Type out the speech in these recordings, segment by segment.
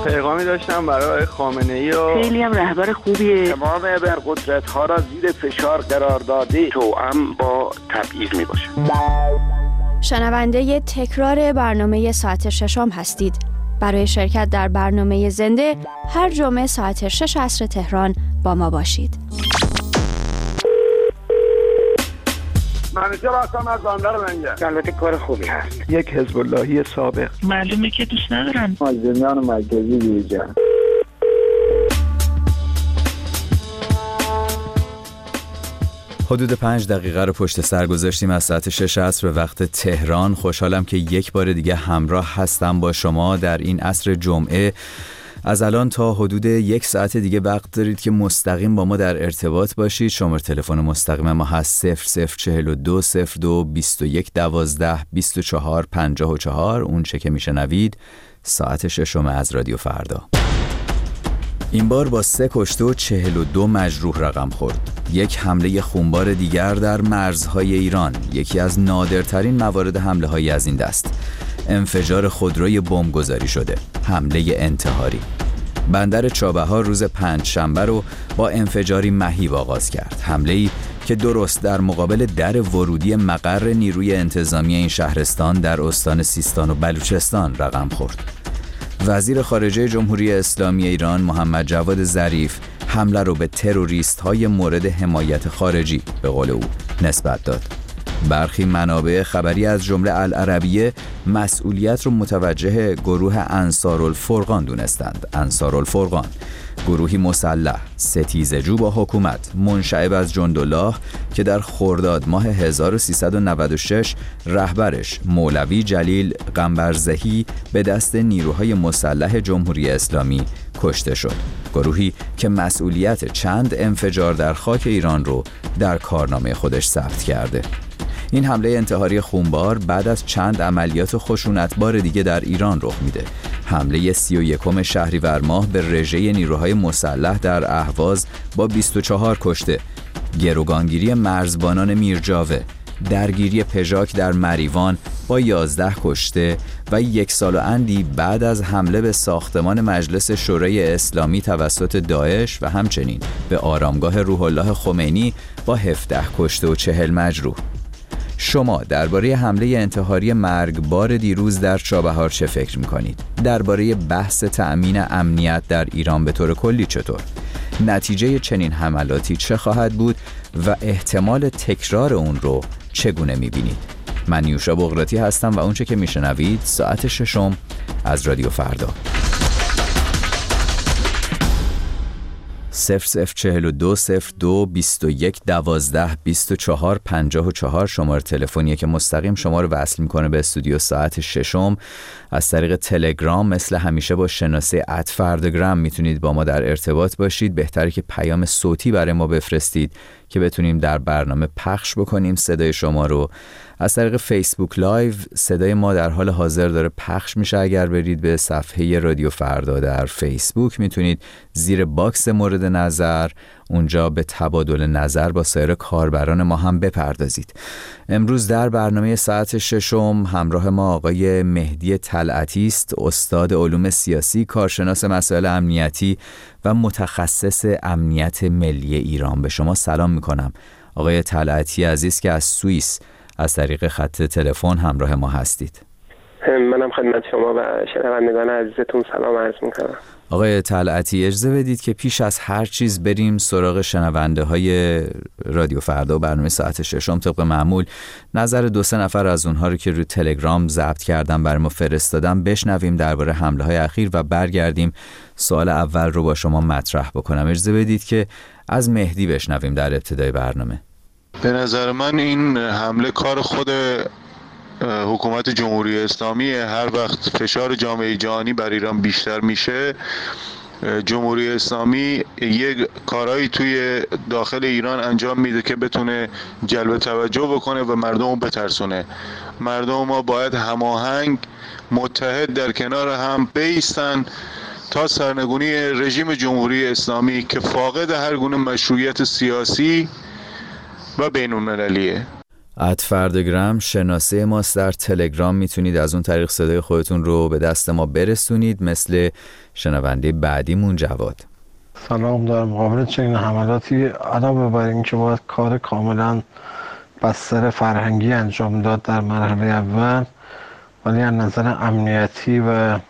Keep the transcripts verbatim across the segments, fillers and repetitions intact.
پیغامی داشتم برای خامنه‌ای و خیلی هم رهبر خوبیه. تمام ابرقدرت‌ها را زیر فشار قرار داده توأم با تبعیض میباشه. شنونده تکرار برنامه ساعت ششم هستید. برای شرکت در برنامه زنده هر جمعه ساعت شش عصر تهران با ما باشید. منیجر هستم از بندر لنگه. البته کار خوبی هست. یک حزب اللهی سابق. معلومه که دوست ندارم. مازندران مرکزی دیجا. حدود پنج دقیقه رو پشت سر گذاشتیم از ساعت شش عصر به وقت تهران. خوشحالم که یک بار دیگه همراه هستم با شما در این عصر جمعه. از الان تا حدود یک ساعت دیگه وقت دارید که مستقیم با ما در ارتباط باشید. شماره تلفن مستقیم ما هست صفر صفر چهل و دو صفر دو بیست و یک دوازده بیست و چهار پنجاه و چهار. اون چه که میشنوید ساعت ششم از رادیو فردا. این بار با سه کشته و چهل و دو مجروح رقم خورد. یک حمله خونبار دیگر در مرزهای ایران، یکی از نادرترین موارد حمله های از این دست. انفجار خودروی بمبگذاری شده، حمله انتحاری. بندر چابهار روز پنج شنبه رو با انفجاری مهیب آغاز کرد. حمله‌ای که درست در مقابل در ورودی مقر نیروی انتظامی این شهرستان در استان سیستان و بلوچستان رقم خورد. وزیر خارجه جمهوری اسلامی ایران محمد جواد ظریف حمله رو به تروریست های مورد حمایت خارجی به قول او نسبت داد. برخی منابع خبری از جمله العربیه مسئولیت رو متوجه گروه انصارالفرقان دونستند. انصارالفرقان گروهی مسلح ستیزجو با حکومت منشعب از جندالله که در خرداد ماه هزار و سیصد و نود و شش رهبرش مولوی جلیل قنبرزهی به دست نیروهای مسلح جمهوری اسلامی کشته شد. گروهی که مسئولیت چند انفجار در خاک ایران رو در کارنامه خودش ثبت کرده. این حمله انتحاری خونبار بعد از چند عملیات خشونتبار دیگه در ایران رخ میده. حمله سی و یکم شهریور ماه به رژه نیروهای مسلح در اهواز با بیست و چهار کشته، گروگانگیری مرزبانان میرجاوه، درگیری پژاک در مریوان با یازده کشته و یک سال و اندی بعد از حمله به ساختمان مجلس شورای اسلامی توسط داعش و همچنین به آرامگاه روح الله خمینی با هفده کشته و چهل مجروح. شما درباره حمله انتحاری مرگبار دیروز در چابهار چه فکر می‌کنید؟ درباره بحث تأمین امنیت در ایران به طور کلی چطور؟ نتیجه چنین حملاتی چه خواهد بود و احتمال تکرار اون رو چگونه می‌بینید؟ من نیوشا بغراتی هستم و اونچه که میشنوید ساعت ششم از رادیو فردا. صفر صفر چهل و دو صفر دو بیست و یک دوازده بیست و چهار پنجاه و چهار شماره تلفنیه که مستقیم شما رو وصل میکنه به استودیو ساعت ششم. از طریق تلگرام مثل همیشه با شناسه ات فرداگرام میتونید با ما در ارتباط باشید. بهتره که پیام صوتی برای ما بفرستید که بتونیم در برنامه پخش بکنیم صدای شما رو. از طریق فیسبوک لایو صدای ما در حال حاضر داره پخش میشه. اگر برید به صفحه رادیو فردا در فیسبوک میتونید زیر باکس مورد نظر اونجا به تبادل نظر با سایر کاربران ما هم بپردازید. امروز در برنامه ساعت ششم همراه ما آقای مهدی طلعتی است، استاد علوم سیاسی، کارشناس مسائل امنیتی و متخصص امنیت ملی ایران. به شما سلام میکنم آقای طلعتی عزیز که از سوئیس از طریق خط تلفن همراه ما هستید. منم خدمت شما و شنوندگان عزیزتون سلام عرض میکنم. آقای طلعتی اجازه بدید که پیش از هر چیز بریم سراغ شنونده های رادیو فردا و برنامه ساعت ششم. طبق معمول نظر دو سه نفر از اونها رو که روی تلگرام ضبط کردم برای ما فرستادم بشنویم درباره حمله های اخیر و برگردیم سوال اول رو با شما مطرح بکنم. اجازه بدید که از مهدی بشنویم در ابتدای برنامه. به نظر من این حمله کار خود حکومت جمهوری اسلامی. هر وقت فشار جامعه جهانی بر ایران بیشتر میشه، جمهوری اسلامی یک کارهایی توی داخل ایران انجام میده که بتونه جلب توجه بکنه و مردم رو بترسونه. مردم ما باید هماهنگ متحد در کنار هم بایستن تا سرنگونی رژیم جمهوری اسلامی که فاقد هر گونه مشروعیت سیاسی و بین المللیه. ات فردگرام شناسه ماست در تلگرام، میتونید از اون طریق صدای خودتون رو به دست ما برسونید، مثل شنونده بعدیمون جواد. سلام، در مقابل چنین حملاتی علاوه بر این که باید کار کاملا بستر فرهنگی انجام داد در مرحله اول، ولی از نظر امنیتی و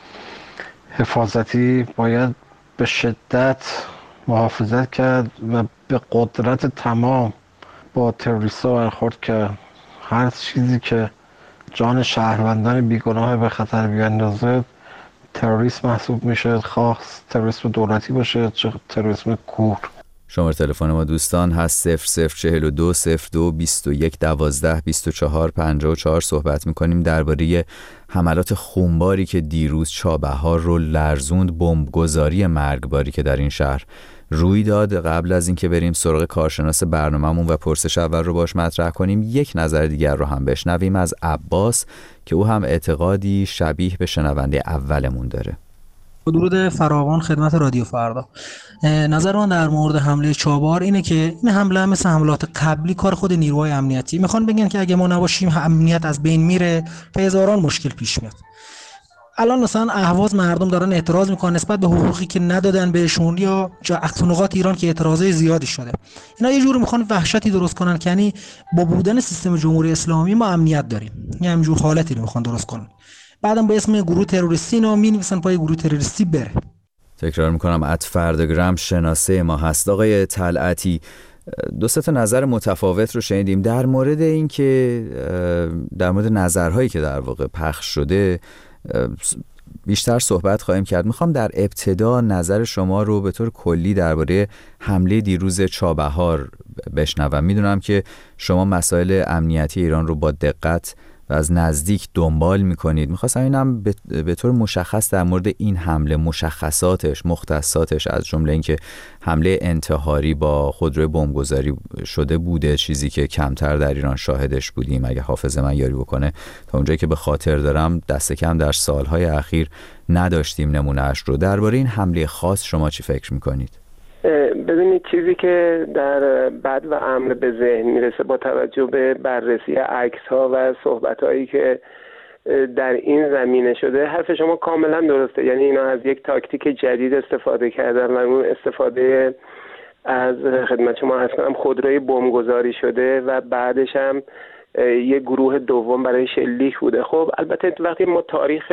حفاظتی باید به شدت محافظت کرد و به قدرت تمام با تروریست‌ها برخورد کرد. هر چیزی که جان شهروندان بیگناه به خطر بیاندازه تروریسم محسوب میشه، خواه تروریسم دولتی باشه چه تروریسم کور. شماره تلفن ما دوستان هست صفر صفر چهل و دو صفر دو بیست و یک دوازده بیست و چهار پنجاه و چهار. صحبت میکنیم درباره حملات خونباری که دیروز چابهار رو لرزوند، بمبگذاری مرگباری که در این شهر روی داد. قبل از اینکه بریم سراغ کارشناس برنامه‌مون و پرسش اول رو باش مطرح کنیم، یک نظر دیگر رو هم بشنویم از عباس که او هم اعتقادی شبیه به شنونده اولمون داره. درود فراوان خدمت رادیو فردا. نظر من در مورد حمله چابهار اینه که این حمله مثل حملات قبلی کار خود نیروهای امنیتی. میخوان بگن که اگه ما نباشیم امنیت از بین میره، هزاران مشکل پیش میاد. الان مثلا اهواز مردم دارن اعتراض میکنن نسبت به حقوقی که ندادن بهشون، یا جا نقاط ایران که اعتراضای زیادی شده. اینا یه جوری میخوان وحشتی درست کنن که یعنی با بودن سیستم جمهوری اسلامی ما امنیت داریم. یعنی همینجور حالتی رو میخوان درست کنن. بعدم به اسم گروه تروریستی اینا می‌نویسن پای گروه تروریستی بره. تکرار میکنم ات فردگرام شناسه ما هست. آقای طلعتی، دو سه تا نظر متفاوت رو شنیدیم در مورد این که در مورد نظرهایی که در واقع پخش شده بیشتر صحبت خواهیم کرد. میخوام در ابتدا نظر شما رو به طور کلی درباره حمله دیروز چابهار بشنوم. میدونم که شما مسائل امنیتی ایران رو با دقت و از نزدیک دنبال میکنید. میخواستم اینم به طور مشخص در مورد این حمله، مشخصاتش، مختصاتش، از جمله اینکه حمله انتحاری با خودروی بمبگذاری شده بوده، چیزی که کمتر در ایران شاهدش بودیم اگه حافظه من یاری بکنه. تا اونجایی که به خاطر دارم دست کم در سالهای اخیر نداشتیم نمونهش رو. درباره این حمله خاص شما چی فکر میکنید؟ ببینید، چیزی که در بد و امر به ذهن میرسه با توجه به بررسی عکس ها و صحبت هایی که در این زمینه شده، حرف شما کاملا درسته. یعنی اینا از یک تاکتیک جدید استفاده کردن و اون استفاده از خدمت شما عرض کنم خودروی بمبگذاری شده و بعدش هم یک گروه دوم برای شلیک بوده. خب البته وقتی ما تاریخ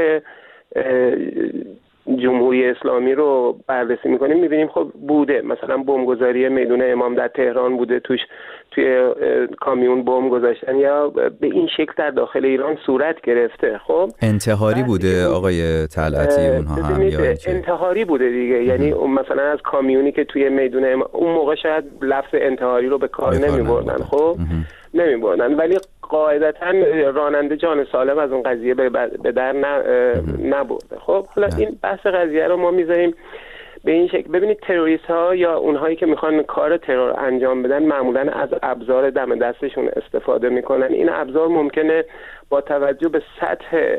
جمهوری اسلامی رو بررسی میکنیم میبینیم خب بوده، مثلا بمبگذاری میدون امام در تهران بوده، توش توی کامیون بمب گذاشتن، یا به این شکل در داخل ایران صورت گرفته. خب انتحاری بوده آقای طلعتی اونها هم، یا انتحاری بوده دیگه. یعنی مثلا از کامیونی که توی میدون امام، اون موقع شاید لفظ انتحاری رو به کار نمیبردن، خب نمیبردن، ولی قاعدتا راننده جان سالم از اون قضیه به در نبرده. خب حالا این بحث قضیه رو ما میذاریم به این شکل. ببینید، تروریست ها یا اونهایی که میخوان کار ترور انجام بدن معمولا از ابزار دم دستشون استفاده میکنن. این ابزار ممکنه با توجه به سطح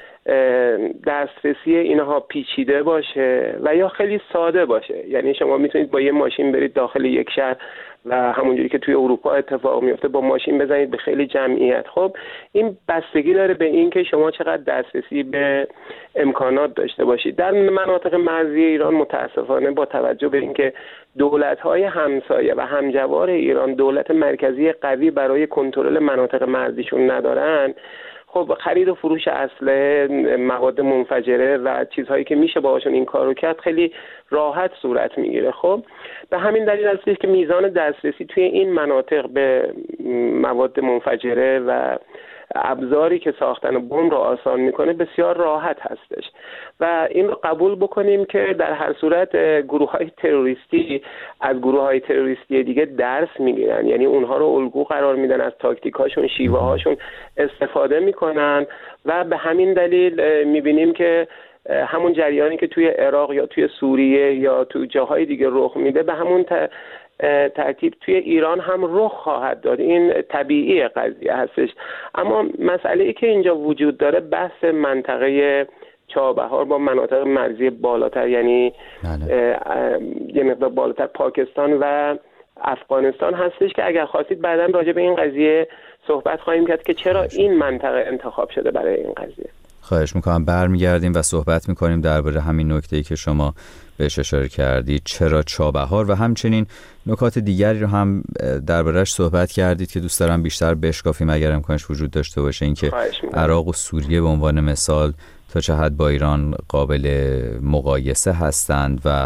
دسترسی اینها پیچیده باشه و یا خیلی ساده باشه. یعنی شما میتونید با یه ماشین برید داخل یک شهر و همونجوری که توی اروپا اتفاق میفته با ماشین بزنید به خیلی جمعیت. خب این بستگی داره به این که شما چقدر دسترسی به امکانات داشته باشید. در مناطق مرزی ایران متاسفانه با توجه به اینکه دولت‌های همسایه و همجوار ایران دولت مرکزی قوی برای کنترل مناطق مرزیشون ندارن، خب خرید و فروش اسلحه، مواد منفجره و چیزهایی که میشه باهاشون این کارو کرد خیلی راحت صورت میگیره. خب به همین دلیل هستش که میزان دسترسی توی این مناطق به مواد منفجره و ابزاری که ساختن بمب رو آسان میکنه بسیار راحت هستش و این رو قبول بکنیم که در هر صورت گروه‌های تروریستی از گروه‌های تروریستی دیگه درس میگیرن. یعنی اونها رو الگو قرار میدن، از تاکتیکاشون، شیوه هاشون استفاده میکنن و به همین دلیل میبینیم که همون جریانی که توی عراق یا توی سوریه یا توی جاهای دیگه رخ میده به همون ترتیب توی ایران هم رخ خواهد داد. این طبیعی قضیه هستش. اما مسئله ای که اینجا وجود داره بحث منطقه چابهار با مناطق مرزی بالاتر، یعنی یه مقدار بالاتر پاکستان و افغانستان هستش که اگر خواستید بعداً راجع به این قضیه صحبت خواهیم کرد که چرا این منطقه انتخاب شده برای این قضیه. خواهش میکنم برمیگردیم و صحبت میکنیم درباره همین نکته‌ای که شما بهش اشاره کردید، چرا چابهار، و همچنین نکات دیگری رو هم درباره‌اش صحبت کردید که دوست دارم بیشتر بشکافیم اگر امکانش وجود داشته باشه. اینکه عراق و سوریه به عنوان مثال تا چه حد با ایران قابل مقایسه هستند و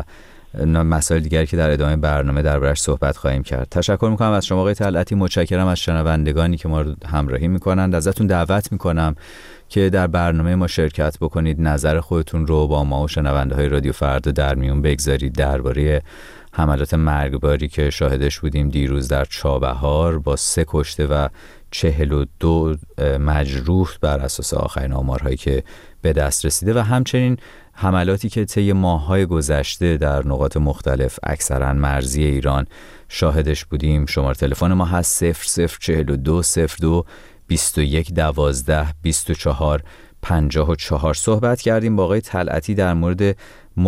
مسائل دیگری که در ادامه برنامه درباره‌اش صحبت خواهیم کرد. تشکر میکنم از شما آقای طلعتی، متشکرم از شنوندگانی که ما رو همراهی میکنند. ازتون دعوت میکنم که در برنامه ما شرکت بکنید، نظر خودتون رو با ما و شنونده های رادیو فردا در میون بگذارید درباره حملات مرگباری که شاهدش بودیم دیروز در چابهار با سه کشته و چهل و دو مجروح بر اساس آخرین آمارهایی که به دست رسیده و همچنین حملاتی که طی ماه‌های گذشته در نقاط مختلف اکثراً مرزی ایران شاهدش بودیم. شماره تلفن ما هست صفر صفر چهل و دو صفر دو بیست و یک دوازده بیست و چهار پنجاه و چهار. صحبت کردیم با آقای طلعتی در مورد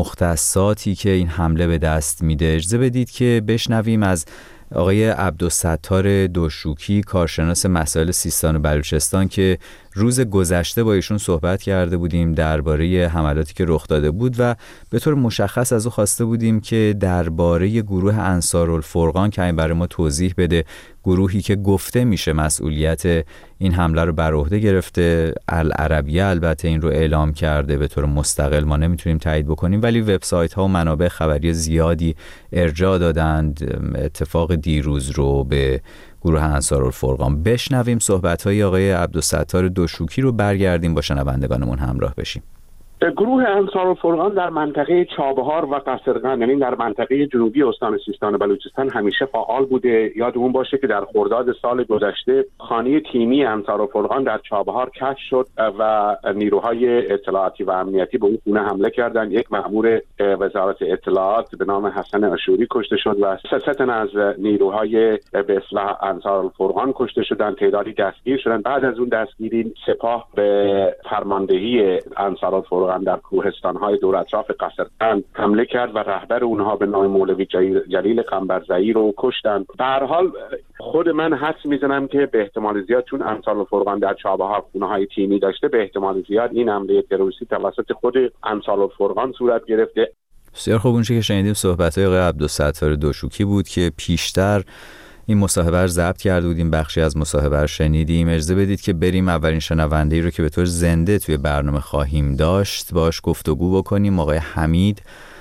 مختصاتی که این حمله به دست میده. اجازه بدید که بشنویم از آقای عبدالستار دوشوکی، کارشناس مسائل سیستان و بلوچستان، که روز گذشته با ایشون صحبت کرده بودیم درباره حملاتی که رخ داده بود و به طور مشخص از او خواسته بودیم که درباره گروه انصارالفرقان که این برای ما توضیح بده، گروهی که گفته میشه مسئولیت این حمله رو بر عهده گرفته. العربیه البته این رو اعلام کرده به طور مستقل، ما نمیتونیم تایید بکنیم، ولی وبسایت ها و منابع خبری زیادی ارجاع دادند اتفاق دیروز رو به گروه انصارالفرقان. بشنویم صحبت‌های آقای عبدالستار دوشوکی رو، برگردیم با شنوندگانمون همراه بشیم. گروه انصارالفرقان در منطقه چابهار و قصرقند، یعنی در منطقه جنوبی استان سیستان و بلوچستان همیشه فعال بوده. یادمون باشه که در خرداد سال گذشته خانه تیمی انصارالفرقان در چابهار کشف شد و نیروهای اطلاعاتی و امنیتی به اون خونه حمله کردند. یک مأمور وزارت اطلاعات به نام حسن اشوری کشته شد و سه تن از نیروهای به اصطلاح انصارالفرقان کشته شدند. تعدادی دستگیر شدند. بعد از اون دستگیری سپاه به فرماندهی انصارالفرقان در کوهستان‌های دور اطراف قصرقند حمله کرد و رهبر اونها به نام مولوی جلیل قنبرزئی رو کشتند. به هر حال خود من حدس میزنم که به احتمال زیاد چون انصارالفرقان در چابهار خونه‌های تیمی داشته، به احتمال زیاد این حمله تروریستی توسط خود انصارالفرقان صورت گرفته. بسیار خوب. اونچه که شنیدیم صحبت‌های آقای عبدالستار دوشوکی بود که پیشتر این مصاحبه رو ضبط کرده بودیم، بخشی از مصاحبه رو شنیدیم. اجازه بدید که بریم اولین شنونده‌ای رو که به طور زنده توی برنامه خواهیم داشت باش گفتگو بکنیم. آقای حمید،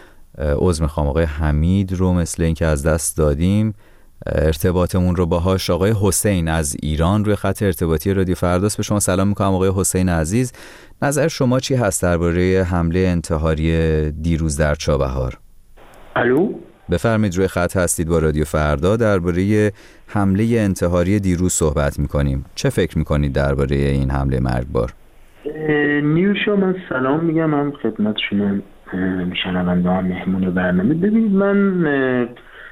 عذر می‌خوام، آقای حمید رو مثل اینکه از دست دادیم ارتباطمون رو باهاش. آقای حسین از ایران روی خط ارتباطی رادیو فرداست. به شما سلام می‌کنم آقای حسین عزیز. نظر شما چی هست درباره حمله انتحاری دیروز در چابهار؟ الو، بفرمایید، روی خط هستید با رادیو فردا. درباره حمله انتحاری دیروز صحبت میکنیم. چه فکر میکنید درباره این حمله مرگبار؟ نیوشا، من سلام میگم هم خدمت شما شنونده ها مهمون برنامه. ببینید، من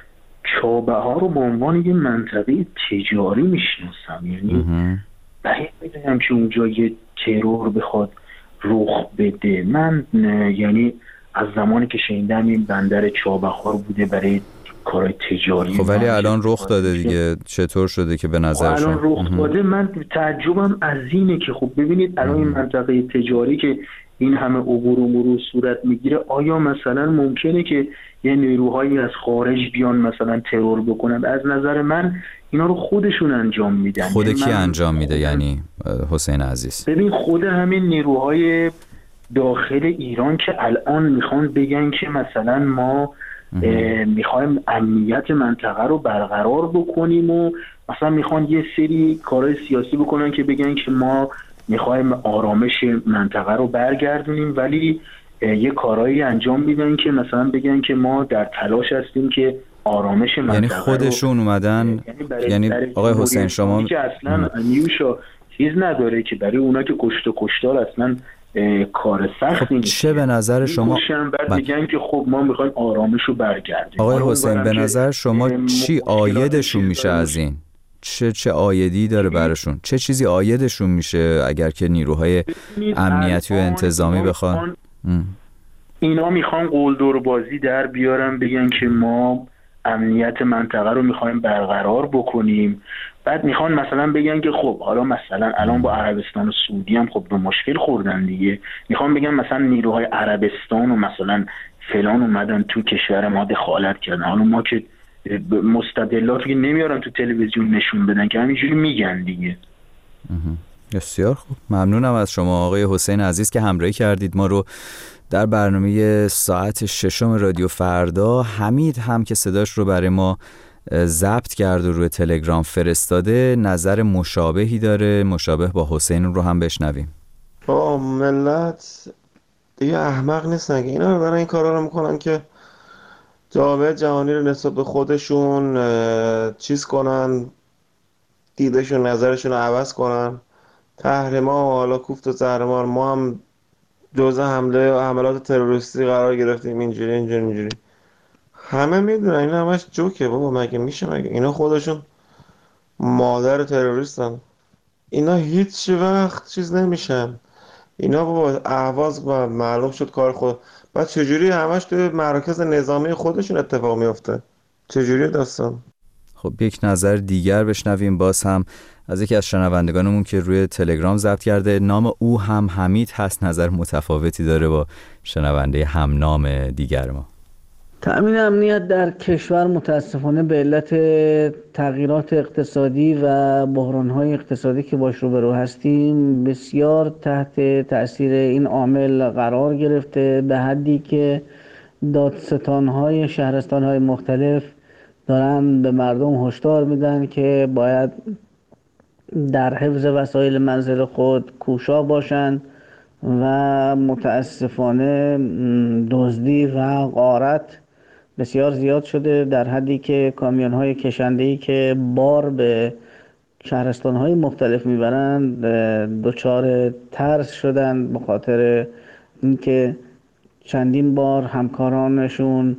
چابهار رو به عنوان یه منطقه تجاری میشناسم، یعنی بعید میدونم که اونجا یه ترور بخواد رخ بده. من یعنی از زمانی که شنیدم این بندر چابهار بوده برای کارهای تجاری. خب ولی الان رخ داده دیگه، چطور شده که به نظر شما؟ الان رخ داده. من تعجبم از اینه که خب ببینید الان این منطقه تجاری که این همه عبور و مرور صورت میگیره، آیا مثلا ممکنه که یه نیروهایی از خارج بیان مثلا ترور بکنن؟ از نظر من اینا رو خودشون انجام میدن. خود کی انجام میده یعنی حسین عزیز؟ ببین، خود همین نیروهای داخل ایران که الان میخوان بگن که مثلا ما میخوایم امنیت منطقه رو برقرار بکنیم و مثلا میخوان یه سری کارهای سیاسی بکنن که بگن که ما میخوایم آرامش منطقه رو برگردونیم، ولی یه کارهایی انجام میدن که مثلا بگن که ما در تلاش هستیم که آرامش منطقه، یعنی خودشون اومدن. یعنی, یعنی آقای حسین شما که اصلا نیوشا چیز نداره که برای اونا که کشت و کشتار اصلا کار سختی نیست. چه به نظر شما بعد میگن که خب ما میخوایم آرامش رو برگردیم؟ آقای حسین به نظر شما چی آیدشون میشه از این؟ چه چه آیدی داره براشون؟ چه چیزی آیدشون میشه اگر که نیروهای امنیتی و انتظامی بخوان؟ اینا میخوان قلدر بازی در بیارن، بگن که ما امنیت منطقه رو میخوایم برقرار بکنیم. بعد میخوان مثلا بگن که خب حالا مثلا الان با عربستان و سعودی هم خب به مشکل خوردن دیگه، میخوان بگن مثلا نیروهای عربستان و مثلا فلان اومدن تو کشور ما دخالت کردن. حالا ما که مستدلاتی که نمیارن تو تلویزیون نشون بدن که همینجوری میگن دیگه. بسیار خوب، ممنونم از شما آقای حسین عزیز که همراهی کردید ما رو در برنامه ساعت ششم رادیو فردا. حمید هم که صداش رو برای ما ضبط کرد و روی تلگرام فرستاده نظر مشابهی داره، مشابه با حسین رو هم بشنویم. با ملت دیگه احمق نیستن که اینا دارن این کارا رو میکنن که جامعه جهانی رو نسبت به خودشون چیز کنن، دیدشون نظرشون رو عوض کنن. تحریما و حالا کوفت و زهرمار ما هم جزء حمله و حملات تروریستی قرار گرفتیم، اینجوری اینجوری اینجوری. همه میدونن این همش جوکه بابا، مگه میشه؟ مگه اینا خودشون مادر تروریستن؟ اینا هیچ وقت چیز نمیشن. اینا بابا اهواز معلوم شد کار خود. بعد چجوری همش توی مراکز نظامی خودشون اتفاق میفته؟ چجوری داستان؟ خب یک نظر دیگر بشنویم باز هم از یکی از شنوندگانمون که روی تلگرام ضبط کرده. نام او هم حمید هست، نظر متفاوتی داره با شنونده هم نام دیگر ما. تأمین امنیت در کشور متاسفانه به علت تغییرات اقتصادی و بحران‌های اقتصادی که باش روبرو هستیم بسیار تحت تأثیر این عامل قرار گرفته، به حدی که دادستان‌های شهرستان‌های مختلف دارن به مردم هشدار میدن که باید در حفظ وسایل منزل خود کوشا باشند و متاسفانه دزدی و غارت بسیار زیاد شده، در حدی که کامیون‌های کشنده‌ای که بار به شهرستان‌های مختلف میبرند دچار ترس شدن به خاطر اینکه چندین بار همکارانشون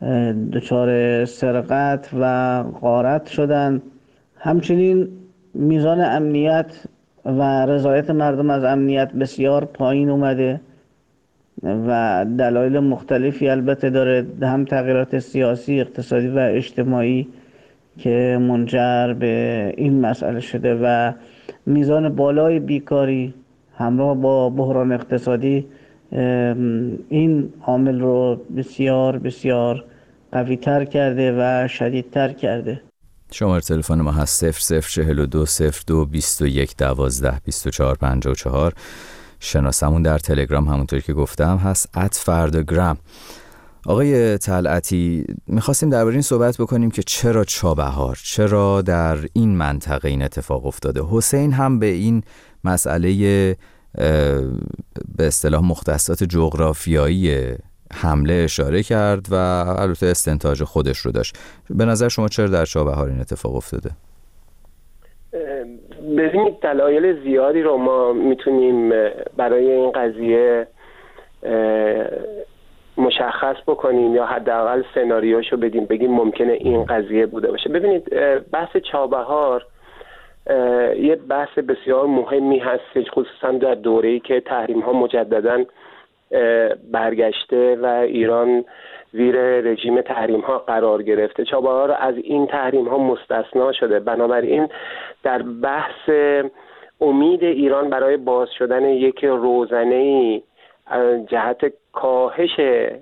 دچار سرقت و غارت شدن. همچنین میزان امنیت و رضایت مردم از امنیت بسیار پایین اومده و دلایل مختلفی البته داره، هم تغییرات سیاسی، اقتصادی و اجتماعی که منجر به این مسئله شده و میزان بالای بیکاری همراه با بحران اقتصادی این عامل رو بسیار بسیار قوی تر کرده و شدید تر کرده. شماره تلفن ما هست صفر صفر چهل و دو صفر دو بیست و یک دوازده بیست و چهار پنجاه و چهار. شناسمون در تلگرام همونطوری که گفتم هست ات فرداگرام. آقای طلعتی، میخواستیم درباره این صحبت بکنیم که چرا چابهار، چرا در این منطقه این اتفاق افتاده. حسین هم به این مسئله به اصطلاح مختصات جغرافیایی حمله اشاره کرد و البته استنتاج خودش رو داشت. به نظر شما چرا در چابهار این اتفاق افتاده؟ ببینید دلایل زیادی رو ما میتونیم برای این قضیه مشخص بکنیم یا حداقل سناریوشو بدیم، بگیم ممکنه این قضیه بوده باشه. ببینید بحث چابهار یه بحث بسیار مهمی هست، خصوصا در دوره‌ای که تحریم ها مجدداً برگشته و ایران زیر رژیم تحریم ها قرار گرفته. چابهار از این تحریم ها مستثنا شده، بنابراین در بحث امید ایران برای باز شدن یک روزنه‌ای جهت کاهش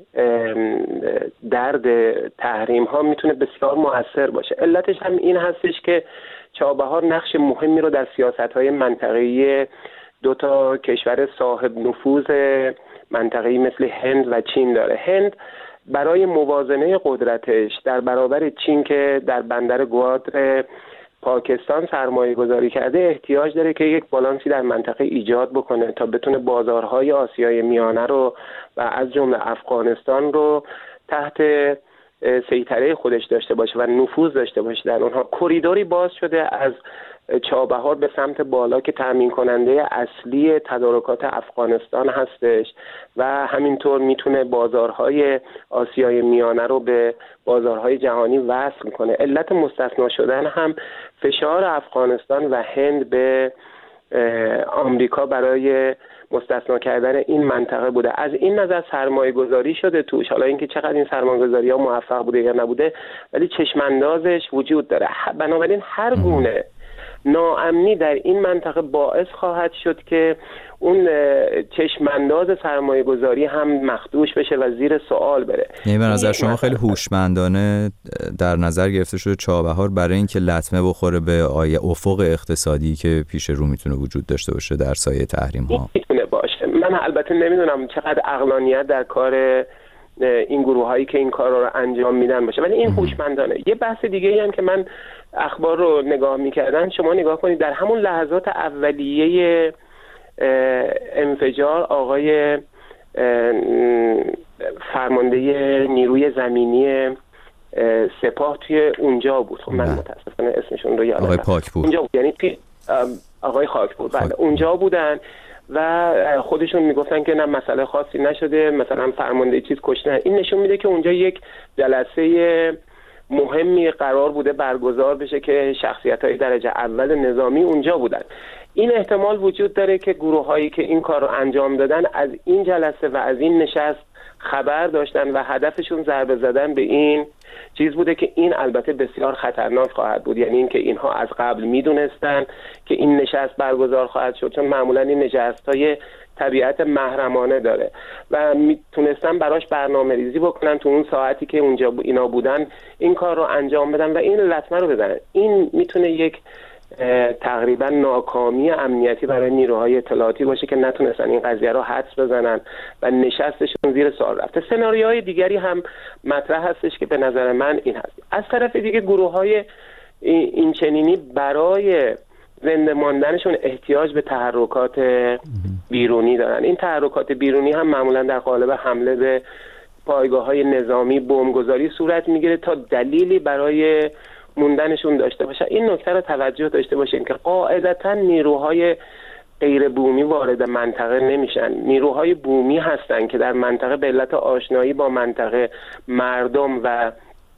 درد تحریم ها میتونه بسیار مؤثر باشه. علتش هم این هستش که چابهار نقش مهمی رو در سیاست های منطقه‌ای دو تا کشور صاحب نفوذ منطقه‌ای مثل هند و چین داره. هند برای موازنه قدرتش در برابر چین که در بندر گوادر پاکستان سرمایه گذاری کرده احتیاج داره که یک بالانسی در منطقه ایجاد بکنه تا بتونه بازارهای آسیای میانه رو و از جمله افغانستان رو تحت سیطره خودش داشته باشه و نفوذ داشته باشه در اونها. کریدوری باز شده از چابهار به سمت بالا که تامین کننده اصلی تدارکات افغانستان هستش و همینطور میتونه بازارهای آسیای میانه رو به بازارهای جهانی وصل کنه. علت مستثنا شدن هم فشار افغانستان و هند به آمریکا برای مستثنا کردن این منطقه بوده. از این نظر سرمایه گذاری شده توش. حالا اینکه چقدر این سرمایه گذاری ها موفق بوده یا نبوده ولی چشماندازش وجود داره. بنابراین هر گونه ناامنی در این منطقه باعث خواهد شد که اون چشمانداز سرمایه گذاری هم مخدوش بشه و زیر سوال بره. یعنی به نظر شما خیلی هوشمندانه در نظر گرفته شده چابهار برای اینکه لطمه بخوره به آیه افق اقتصادی که پیش رو میتونه وجود داشته باشه در سایه تحریم ها. میتونه باشه. من البته نمیدونم چقدر عقلانیت در کار این گروه هایی که این کار رو انجام میدن باشه، ولی این هوشمندانه. یه بحث دیگه ای هم که من اخبار رو نگاه میکردن، شما نگاه کنید در همون لحظات اولیه انفجار آقای فرمانده نیروی زمینی سپاه توی اونجا بود. خب من متاسفانه اسمشون رو یادم آقای پاکپور اونجا بود. یعنی آقای خاکپور بله اونجا بودن و خودشون میگفتن که نه مسئله خاصی نشده، مثلا فرمانده چیز کشتن. این نشون میده که اونجا یک جلسه مهمی قرار بوده برگزار بشه که شخصیت‌های درجه اول نظامی اونجا بودن. این احتمال وجود داره که گروه‌هایی که این کار رو انجام دادن از این جلسه و از این نشست خبر داشتن و هدفشون ضربه زدن به این چیز بوده که این البته بسیار خطرناک خواهد بود. یعنی اینکه اینها از قبل میدونستن که این نشست برگزار خواهد شد، چون معمولا این نشست‌های طبیعت محرمانه داره و میتونستن براش برنامه ریزی بکنن تو اون ساعتی که اونجا اینا بودن این کار رو انجام بدن و این لطمه رو بزنن. این میتونه یک تقریبا ناکامی امنیتی برای نیروهای اطلاعاتی باشه که نتونستن این قضیه رو حدس بزنن و نشستشون زیر سوال رفته. سناریوهای دیگری هم مطرح هستش که به نظر من این هست. از طرف دیگه گروه‌های این چنینی برای زنده ماندنشون احتیاج به تحرکات بیرونی دارن. این تحرکات بیرونی هم معمولا در قالب حمله به پایگاه‌های نظامی، بمبگذاری صورت میگیره تا دلیلی برای موندنشون داشته باشه. این نکته رو توجه داشته باشیم که قاعدتاً نیروهای غیر بومی وارد منطقه نمیشن. نیروهای بومی هستن که در منطقه به علت آشنایی با منطقه، مردم و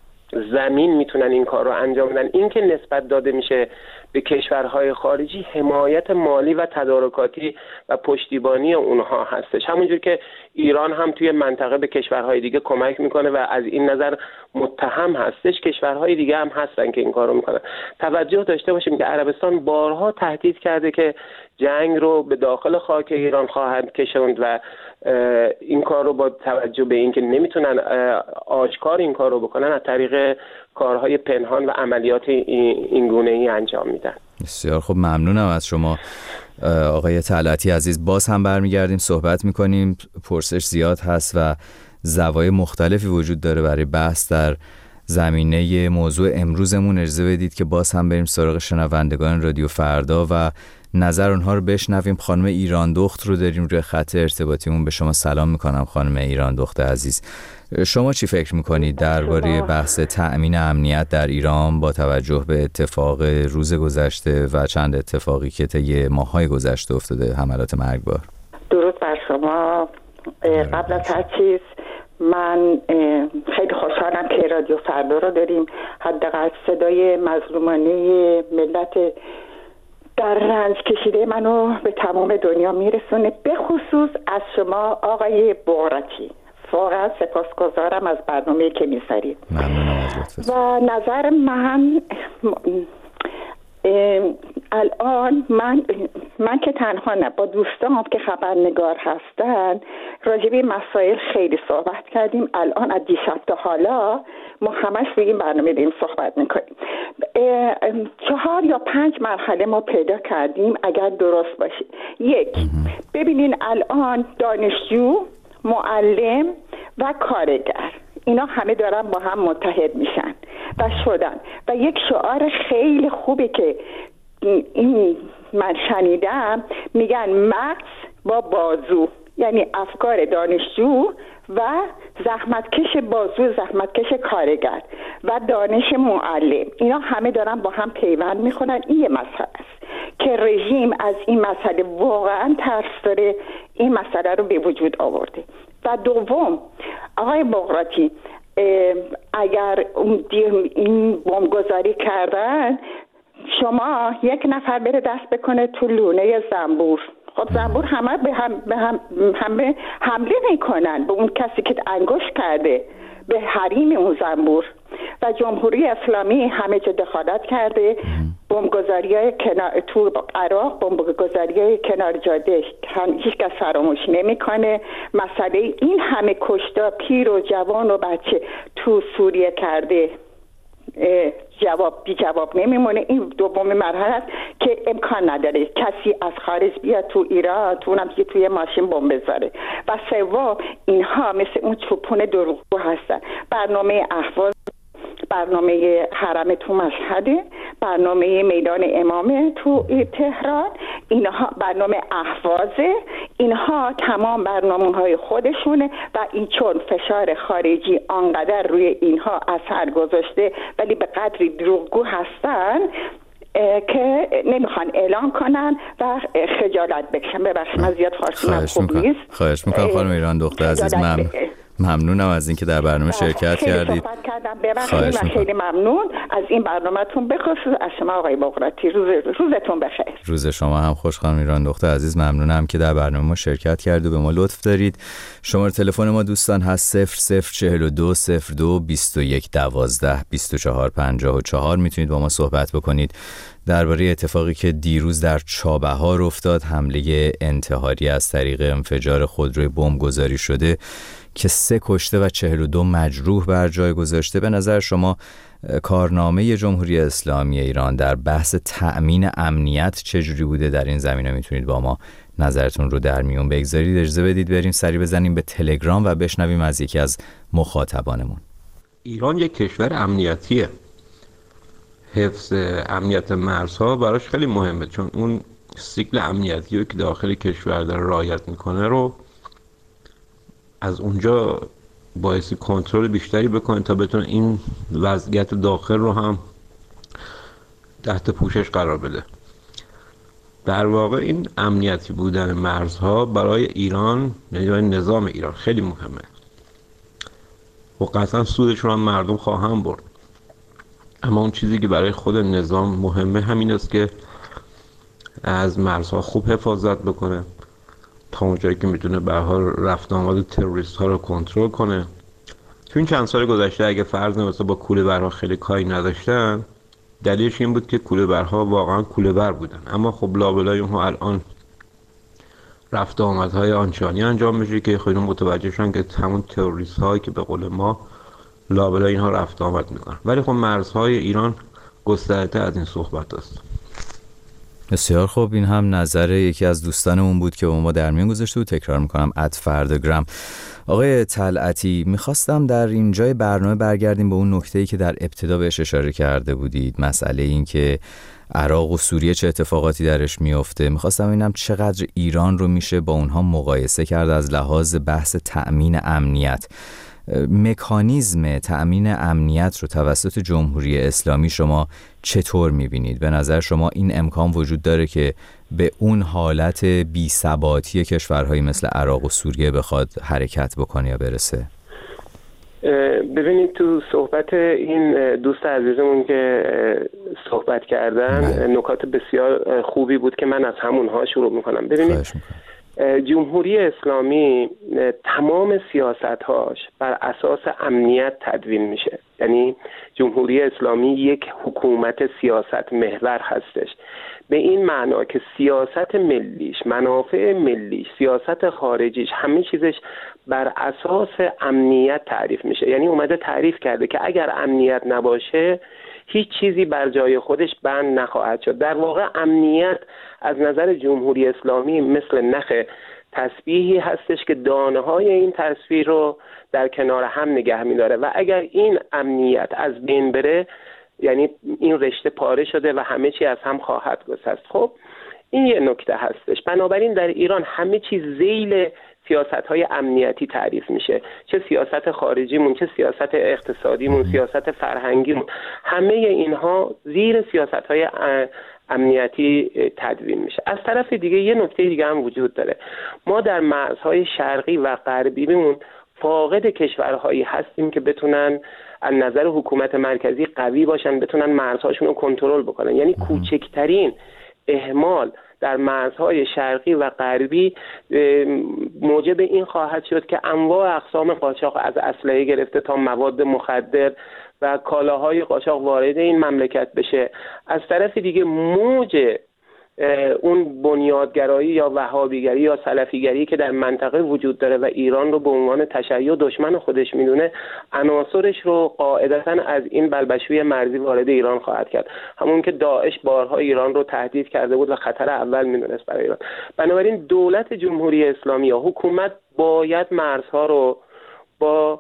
زمین میتونن این کار رو انجام بدن. این که نسبت داده میشه به کشورهای خارجی حمایت مالی و تدارکاتی و پشتیبانی اونها هستش. همونجور که ایران هم توی منطقه به کشورهای دیگه کمک میکنه و از این نظر متهم هستش، کشورهای دیگه هم هستن که این کار رو میکنن. توجه داشته باشیم که عربستان بارها تهدید کرده که جنگ رو به داخل خاک ایران خواهد کشوند و این کار رو با توجه به اینکه نمیتونن آشکار این کار رو بکنن از طریق کارهای پنهان و عملیات این گونه ای انجام میدن. بسیار خب، ممنونم از شما آقای طلعتی عزیز. باز هم برمیگردیم صحبت میکنیم. پرسش زیاد هست و زوایای مختلفی وجود داره برای بحث در زمینه موضوع امروزمون. اجازه بدید که باز هم بریم سراغ شنوندگان رادیو فردا و نظر اونها رو بشنویم. خانم ایران دخت رو داریم روی خط ارتباطیمون. به شما سلام میکنم خانم ایران دخت عزیز. شما چی فکر میکنید درباره بحث تأمین امنیت در ایران با توجه به اتفاق روز گذشته و چند اتفاقی که طی ماه‌های گذشته افتاده، حملات مرگبار؟ درود بر شما. قبل از هر چیز من خیلی خوشحالم که رادیو فردا رو داریم. حداقل صدای مظلومانه ملت در رنج کشیده منو به تمام دنیا میرسونه، به خصوص از شما آقای بغراتی. واقعا سپاسگزارم از برنامه‌ای که می‌سرید. و نظر من الان من من که تنها نه، با دوستان که خبرنگار هستن راجع به مسائل خیلی صحبت کردیم. الان از دیشب تا حالا ما همش روی این برنامه داریم صحبت میکنیم. چهار یا پنج مرحله ما پیدا کردیم اگر درست باشه. یک، ببینین الان دانشجو، معلم و کارگر اینا همه دارن با هم متحد میشن و شدن و یک شعار خیلی خوبی که این من شنیدم، میگن مغز با بازو، یعنی افکار دانشجو و زحمتکش بازو، زحمتکش کارگر و دانش معلم، اینا همه دارن با هم پیوند میخونن. این یه مسئله است که رژیم از این مسئله واقعا ترس داره، این مسئله رو به وجود آورده. و دوم، آقای بغراتی، اگر این بمبگذاری کردن، شما یک نفر بره دست بکنه تو لونه زنبور، خب زنبور همه به هم به هم همه حمله میکنن به اون کسی که انگشت کرده به حریم اون زنبور. و جمهوری اسلامی همه جا دخالت کرده، بمبگذاری‌های کنار تو عراق، بمبگذاری‌های کنار جاده هیچ کس فراموش نمیکنه. مسئله این همه کشته پیر و جوان و بچه تو سوریه کرده جواب بی جواب نمیمونه. این دومین مرحله است که امکان نداره کسی از خارج بیاد تو ایران، تو اونم که توی ماشین بمب بذاره. و سوم اینها مثل اون چوپون دروغگو هستن. برنامه اهواز، برنامه حرم تو مشهده، برنامه میدان امامه تو تهران، اینها برنامه اهوازه، اینها تمام برنامه‌های خودشونه و این چون فشار خارجی آنقدر روی اینها اثر گذاشته ولی به قدری دروغگو هستن که نمیخوان اعلام کنن و خجالت بکشن. ببخشید من زیاد فارسیم خوب نیست. خواهش میکنم خانم ایران دختر عزیز، ممنون ممنونم از اینکه در برنامه شرکت کردید. خیلی و خیلی ممنون از این برنامه‌تون، بخصوص از شما آقای بقراطی. روز روزتون بخیر. روز شما هم خوش خانم ایران دختر عزیز. ممنونم که در برنامه ما شرکت کردید و به ما لطف دارید. شماره تلفن ما دوستان هست صفر صفر چهل و دو صفر دو بیست و یک دوازده بیست و چهار پنجاه و چهار. میتونید با ما صحبت بکنید درباره اتفاقی که دیروز در چابهار افتاد، حمله انتحاری از طریق انفجار خودروی بمبگذاری شده که سه کشته و چهل و دو مجروح بر جای گذاشته. به نظر شما کارنامه جمهوری اسلامی ایران در بحث تأمین امنیت چجوری بوده؟ در این زمینه میتونید با ما نظرتون رو در میون بگذارید. اجازه بدید بریم سری بزنیم به تلگرام و بشنویم از یکی از مخاطبانمون. ایران یک کشور امنیتیه. حفظ امنیت مرزها براش خیلی مهمه، چون اون سیکل امنیتی رو که داخل کشور داره رعایت میکنه رو از اونجا باعث کنترل بیشتری بکنه تا بتونه این وضعیت داخل رو هم تحت پوشش قرار بده. در واقع این امنیتی بودن مرزها برای ایران، یعنی برای نظام ایران خیلی مهمه و قطعا سودش رو هم مردم خواهند برد. اما اون چیزی که برای خود نظام مهمه همین است که از مرزها خوب حفاظت بکنه تا اونجایی که میتونه به هر حال رفت آمد تروریست ها رو کنترل کنه. تو این چند سال گذشته اگه فرض مثلا با کوله‌برها خیلی کاری نداشتن، دلیلش این بود که کوله‌برها واقعا کوله‌بر بودن، اما خب لابلای اونها الان رفت آمدهای آنچنانی انجام میشه که خیلی متوجه شدن که همون تروریست هایی که به قول ما لابلای اینها رفت آمد میکنن. ولی خب مرزهای ایران گسترده از این صحبت است. بسیار خوب، این هم نظر یکی از دوستانمون بود که با ما در میون گذاشته بود. تکرار میکنم ات فرداگرام. آقای طلعتی، میخواستم در اینجای برنامه برگردیم به اون نکته‌ای که در ابتدا بهش اشاره کرده بودید، مسئله این که عراق و سوریه چه اتفاقاتی درش میفته. میخواستم ببینم چقدر ایران رو میشه با اونها مقایسه کرد از لحاظ بحث تأمین امنیت. مکانیزم تأمین امنیت رو توسط جمهوری اسلامی شما چطور میبینید؟ به نظر شما این امکان وجود داره که به اون حالت بی‌ثباتی کشورهایی مثل عراق و سوریه بخواد حرکت بکنه یا برسه؟ ببینید تو صحبت این دوست عزیزمون که صحبت کردن نکات بسیار خوبی بود که من از همونها شروع میکنم. ببینید جمهوری اسلامی تمام سیاست‌هاش بر اساس امنیت تدوین میشه. یعنی جمهوری اسلامی یک حکومت سیاست محور هستش، به این معنا که سیاست ملیش، منافع ملیش، سیاست خارجیش، همه چیزش بر اساس امنیت تعریف میشه. یعنی اومده تعریف کرده که اگر امنیت نباشه هیچ چیزی بر جای خودش بند نخواهد شد. در واقع امنیت از نظر جمهوری اسلامی مثل نخ تسبیحی هستش که دانه های این تسبیح رو در کنار هم نگه می‌داره و اگر این امنیت از بین بره یعنی این رشته پاره شده و همه چی از هم خواهد گسست. خب این یه نکته هستش. بنابراین در ایران همه چیز ذیل سیاست‌های امنیتی تعریف میشه، چه سیاست خارجیمون، چه سیاست اقتصادیمون، سیاست فرهنگیمون، همه اینها زیر سیاست‌های امنیتی تدوین میشه. از طرف دیگه یه نکته دیگه هم وجود داره. ما در مرزهای شرقی و غربیمون فاقد کشورهایی هستیم که بتونن از نظر حکومت مرکزی قوی باشن، بتونن مرزهاشون رو کنترل بکنن. یعنی کوچکترین اهمال در مرزهای شرقی و غربی موجب این خواهد شد که انواع اقسام قاچاق از اسلحه گرفته تا مواد مخدر و کالاهای قاچاق وارد این مملکت بشه. از طرف دیگه موج اون بنیادگرایی یا وهابیگری یا سلفیگری که در منطقه وجود داره و ایران رو به عنوان تشیع دشمن خودش میدونه، عناصرش رو قاعدتاً از این بلبشوی مرزی وارد ایران خواهد کرد، همون که داعش بارها ایران رو تهدید کرده بود و خطر اول میدونست برای ایران. بنابراین دولت جمهوری اسلامی یا حکومت باید مرزها رو با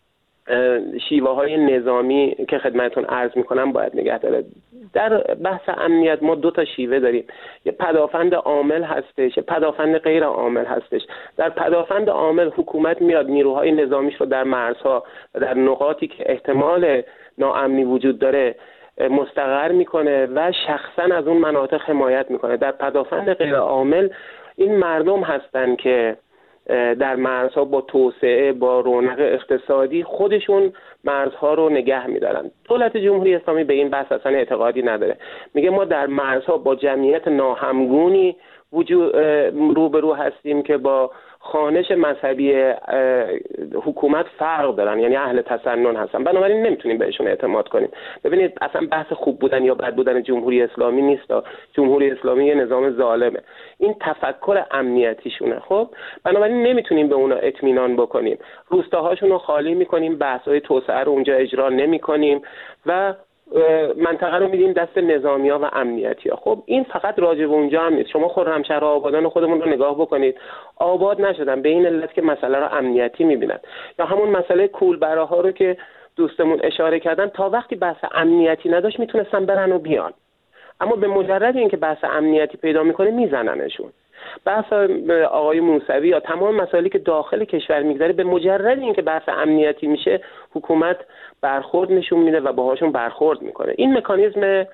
شیوه های نظامی که خدمتتون عرض میکنم باید نگه داره. در بحث امنیت ما دو تا شیوه داریم، یه پدافند عامل هستش، یه پدافند غیر عامل هستش. در پدافند عامل حکومت میاد نیروهای نظامیش رو در مرزها و در نقاطی که احتمال ناامنی وجود داره مستقر میکنه و شخصا از اون مناطق حمایت میکنه. در پدافند غیر عامل این مردم هستن که در مرزها با توسعه، با رونق اقتصادی خودشون مرزها رو نگه میدارن. دولت جمهوری اسلامی به این بحث اصلا اعتقادی نداره، میگه ما در مرزها با جمعیت ناهمگونی وجود روبرو هستیم که با خوانش مذهبی حکومت فرق دارن، یعنی اهل تسنن هستن، بنابراین نمیتونیم بهشون اعتماد کنیم. ببینید اصلا بحث خوب بودن یا بد بودن جمهوری اسلامی نیست، جمهوری اسلامی یه نظام ظالمه، این تفکر امنیتیشونه. خب بنابراین نمیتونیم به اونا اطمینان بکنیم، روستاهاشون رو خالی میکنیم، بحث‌های توسعه رو اونجا اجرا نمیکنیم و منطقه رو میدیم دست نظامی‌ها و امنیتی‌ها. خب این فقط راجع به اونجا هم نیست. شما خرمشهر آبادان خودمون رو نگاه بکنید، آباد نشدن به این علت که مسئله رو امنیتی می‌بینن. یا همون مسئله کولبراها رو که دوستمون اشاره کردن، تا وقتی بحث امنیتی نداشت میتونستن برن و بیان، اما به مجرد اینکه بحث امنیتی پیدا میکنه میزننشون. بحث آقای موسوی یا تمام مسائلی که داخل کشور میگذره، به مجرد اینکه بحث امنیتی میشه حکومت برخورد نشون میده و باهاشون برخورد میکنه. این مکانیزم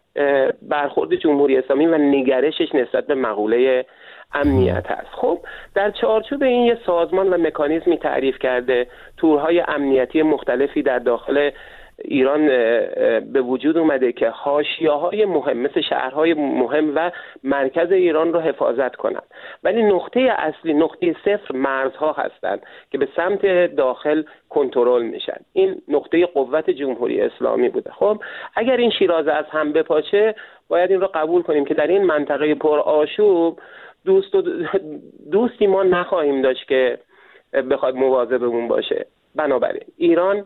برخورد جمهوری اسلامی و نگرشش نسبت به مقوله امنیت هست. خب در چارچوب این یه سازمان و مکانیزمی تعریف کرده، تورهای امنیتی مختلفی در داخل ایران به وجود اومده که حاشیه‌های مهم مثل شهرهای مهم و مرکز ایران رو حفاظت کنند، ولی نقطه اصلی، نقطه صفر مرزها هستند که به سمت داخل کنترل میشن. این نقطه قوت جمهوری اسلامی بوده. خب اگر این شیرازه از هم بپاچه، باید این رو قبول کنیم که در این منطقه پر آشوب دوست و دوستی ما نخواهیم داشت که بخواد مواظبمون باشه. بنابراین ایران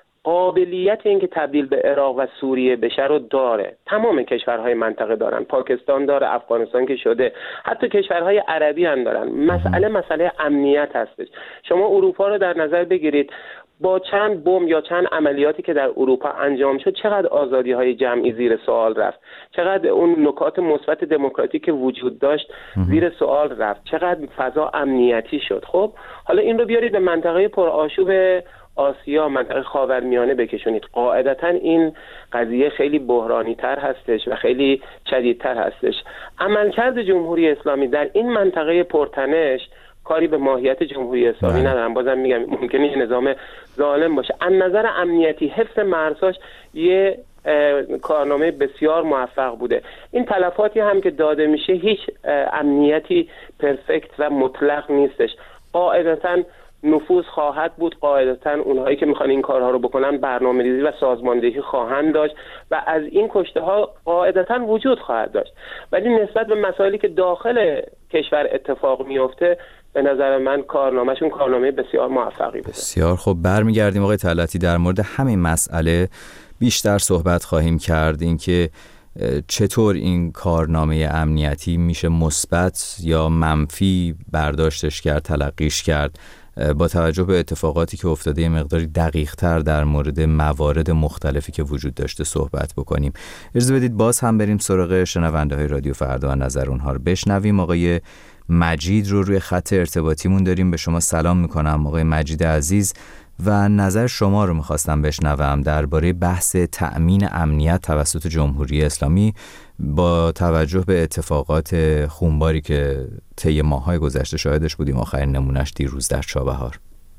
قابلیت این که تبدیل به عراق و سوریه بشه رو داره. تمام کشورهای منطقه دارن، پاکستان داره، افغانستان که شده، حتی کشورهای عربی هم دارن. مسئله مسئله امنیت هستش. شما اروپا رو در نظر بگیرید، با چند بمب یا چند عملیاتی که در اروپا انجام شد، چقدر آزادی‌های جمعی زیر سوال رفت، چقدر اون نکات مثبت دموکراتیک که وجود داشت زیر سوال رفت، چقدر فضا امنیتی شد. خب حالا این رو بیارید به منطقه پرآشوب آسیا، منطقه خاورمیانه بکشونید، قاعدتا این قضیه خیلی بحرانی تر هستش و خیلی شدیدتر هستش. عملکرد جمهوری اسلامی در این منطقه پرتنش کاری به ماهیت جمهوری اسلامی ندارم. بازم میگم ممکنه یه نظام ظالم باشه. از نظر امنیتی حفظ مرزاش یه کارنامه بسیار موفق بوده. این تلفاتی هم که داده میشه هیچ امنیتی پرفکت و مطلق نیستش. قاعدتاً نفوذ خواهد بود، قاعدتاً اونهایی که میخوان این کارها رو بکنن برنامه‌ریزی و سازماندهی خواهند داشت و از این کشته ها قاعدتاً وجود خواهد داشت. ولی نسبت به مسائلی که داخل کشور اتفاق میفته، به نظر من کارنامه‌شون کارنامه بسیار موفقی بوده. بسیار خب، برمیگردیم آقای طلعتی، در مورد همین مسئله بیشتر صحبت خواهیم کرد، اینکه چطور این کارنامه امنیتی میشه مثبت یا منفی برداشتش کرد، تلقیش کرد، با توجه به اتفاقاتی که افتاده یه مقداری دقیق تر در مورد موارد مختلفی که وجود داشته صحبت بکنیم. اجازه بدید باز هم بریم سراغ شنونده های رادیو فردا و نظر اونها رو بشنویم. آقای مجید رو روی خط ارتباطیمون داریم. به شما سلام میکنم آقای مجید عزیز و نظر شما رو میخواستم بشنوم درباره بحث تأمین امنیت توسط جمهوری اسلامی با توجه به اتفاقات خونباری که طی ماه‌های گذشته شاهدش بودیم، آخرین نمونهش دیروز در چابهار.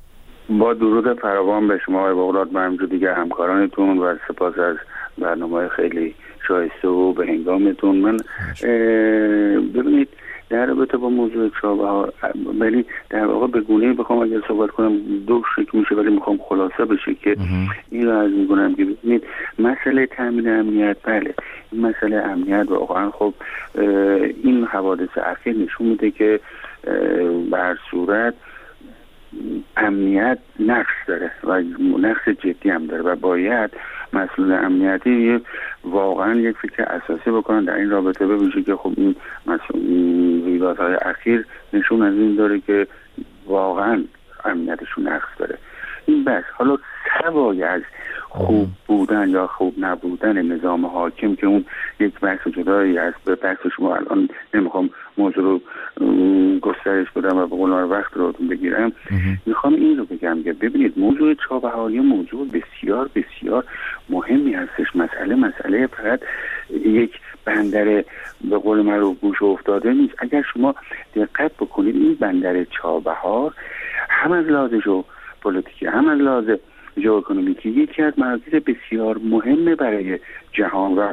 با درود فراوان به شما آقای بغداد و همینجور دیگه همکارانتون و سپاس از برنامه خیلی شایسته و به هنگامتون. من ببینید در رابطه با موضوع چابهار، ولی در واقع به گونه‌ای بخوام اگر صحبت کنم دو شکل میشه، ولی میخوام خلاصه بشه که این رو عرض میکنم که ببینید مسئله تامین امنیت، بله این مسئله امنیت واقعا خب این حوادث اخیر نشون میده که به هر صورت امنیت نقص داره و نقص جدی هم داره و باید مسئول امنیتی واقعا یک فکر اساسی بکنن در این رابطه، ببینید که خب این رویدادهای اخیر نشون از این داره که واقعا امنیتشون نقص داره. این بس حالا سوای از خوب بودن یا خوب نبودن نظام حاکم که اون یک بحث جدایی است، به بحث شما الان نمیخوام موضوع رو گسترش بدم و به قول وقت رو بگیرم، میخوام این رو بگم که ببینید موضوع چابهاری موضوع بسیار بسیار مهمی هستش. مسئله مسئله فقط یک بندر به قول من رو گوش افتاده نیست. اگر شما دقت بکنید این بندر چابهار هم از لحاظ ژئوپلیتیکی هم از لحاظ ژئواکونومیکی یکی از مراکز بسیار مهمه برای جهان و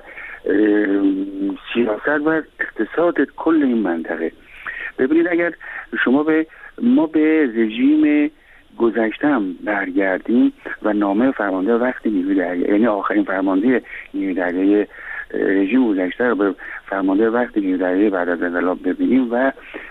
سیاست و اقتصاد کل این منطقه. ببینید اگر شما به ما به رژیم گذشته هم برگردیم و نامه فرمانده وقت نیروی دریایی، یعنی آخرین فرمانده نیروی دریایی رژیم گذشته رو به فرمانده وقت نیروی دریایی بعد از انقلاب ببینیم و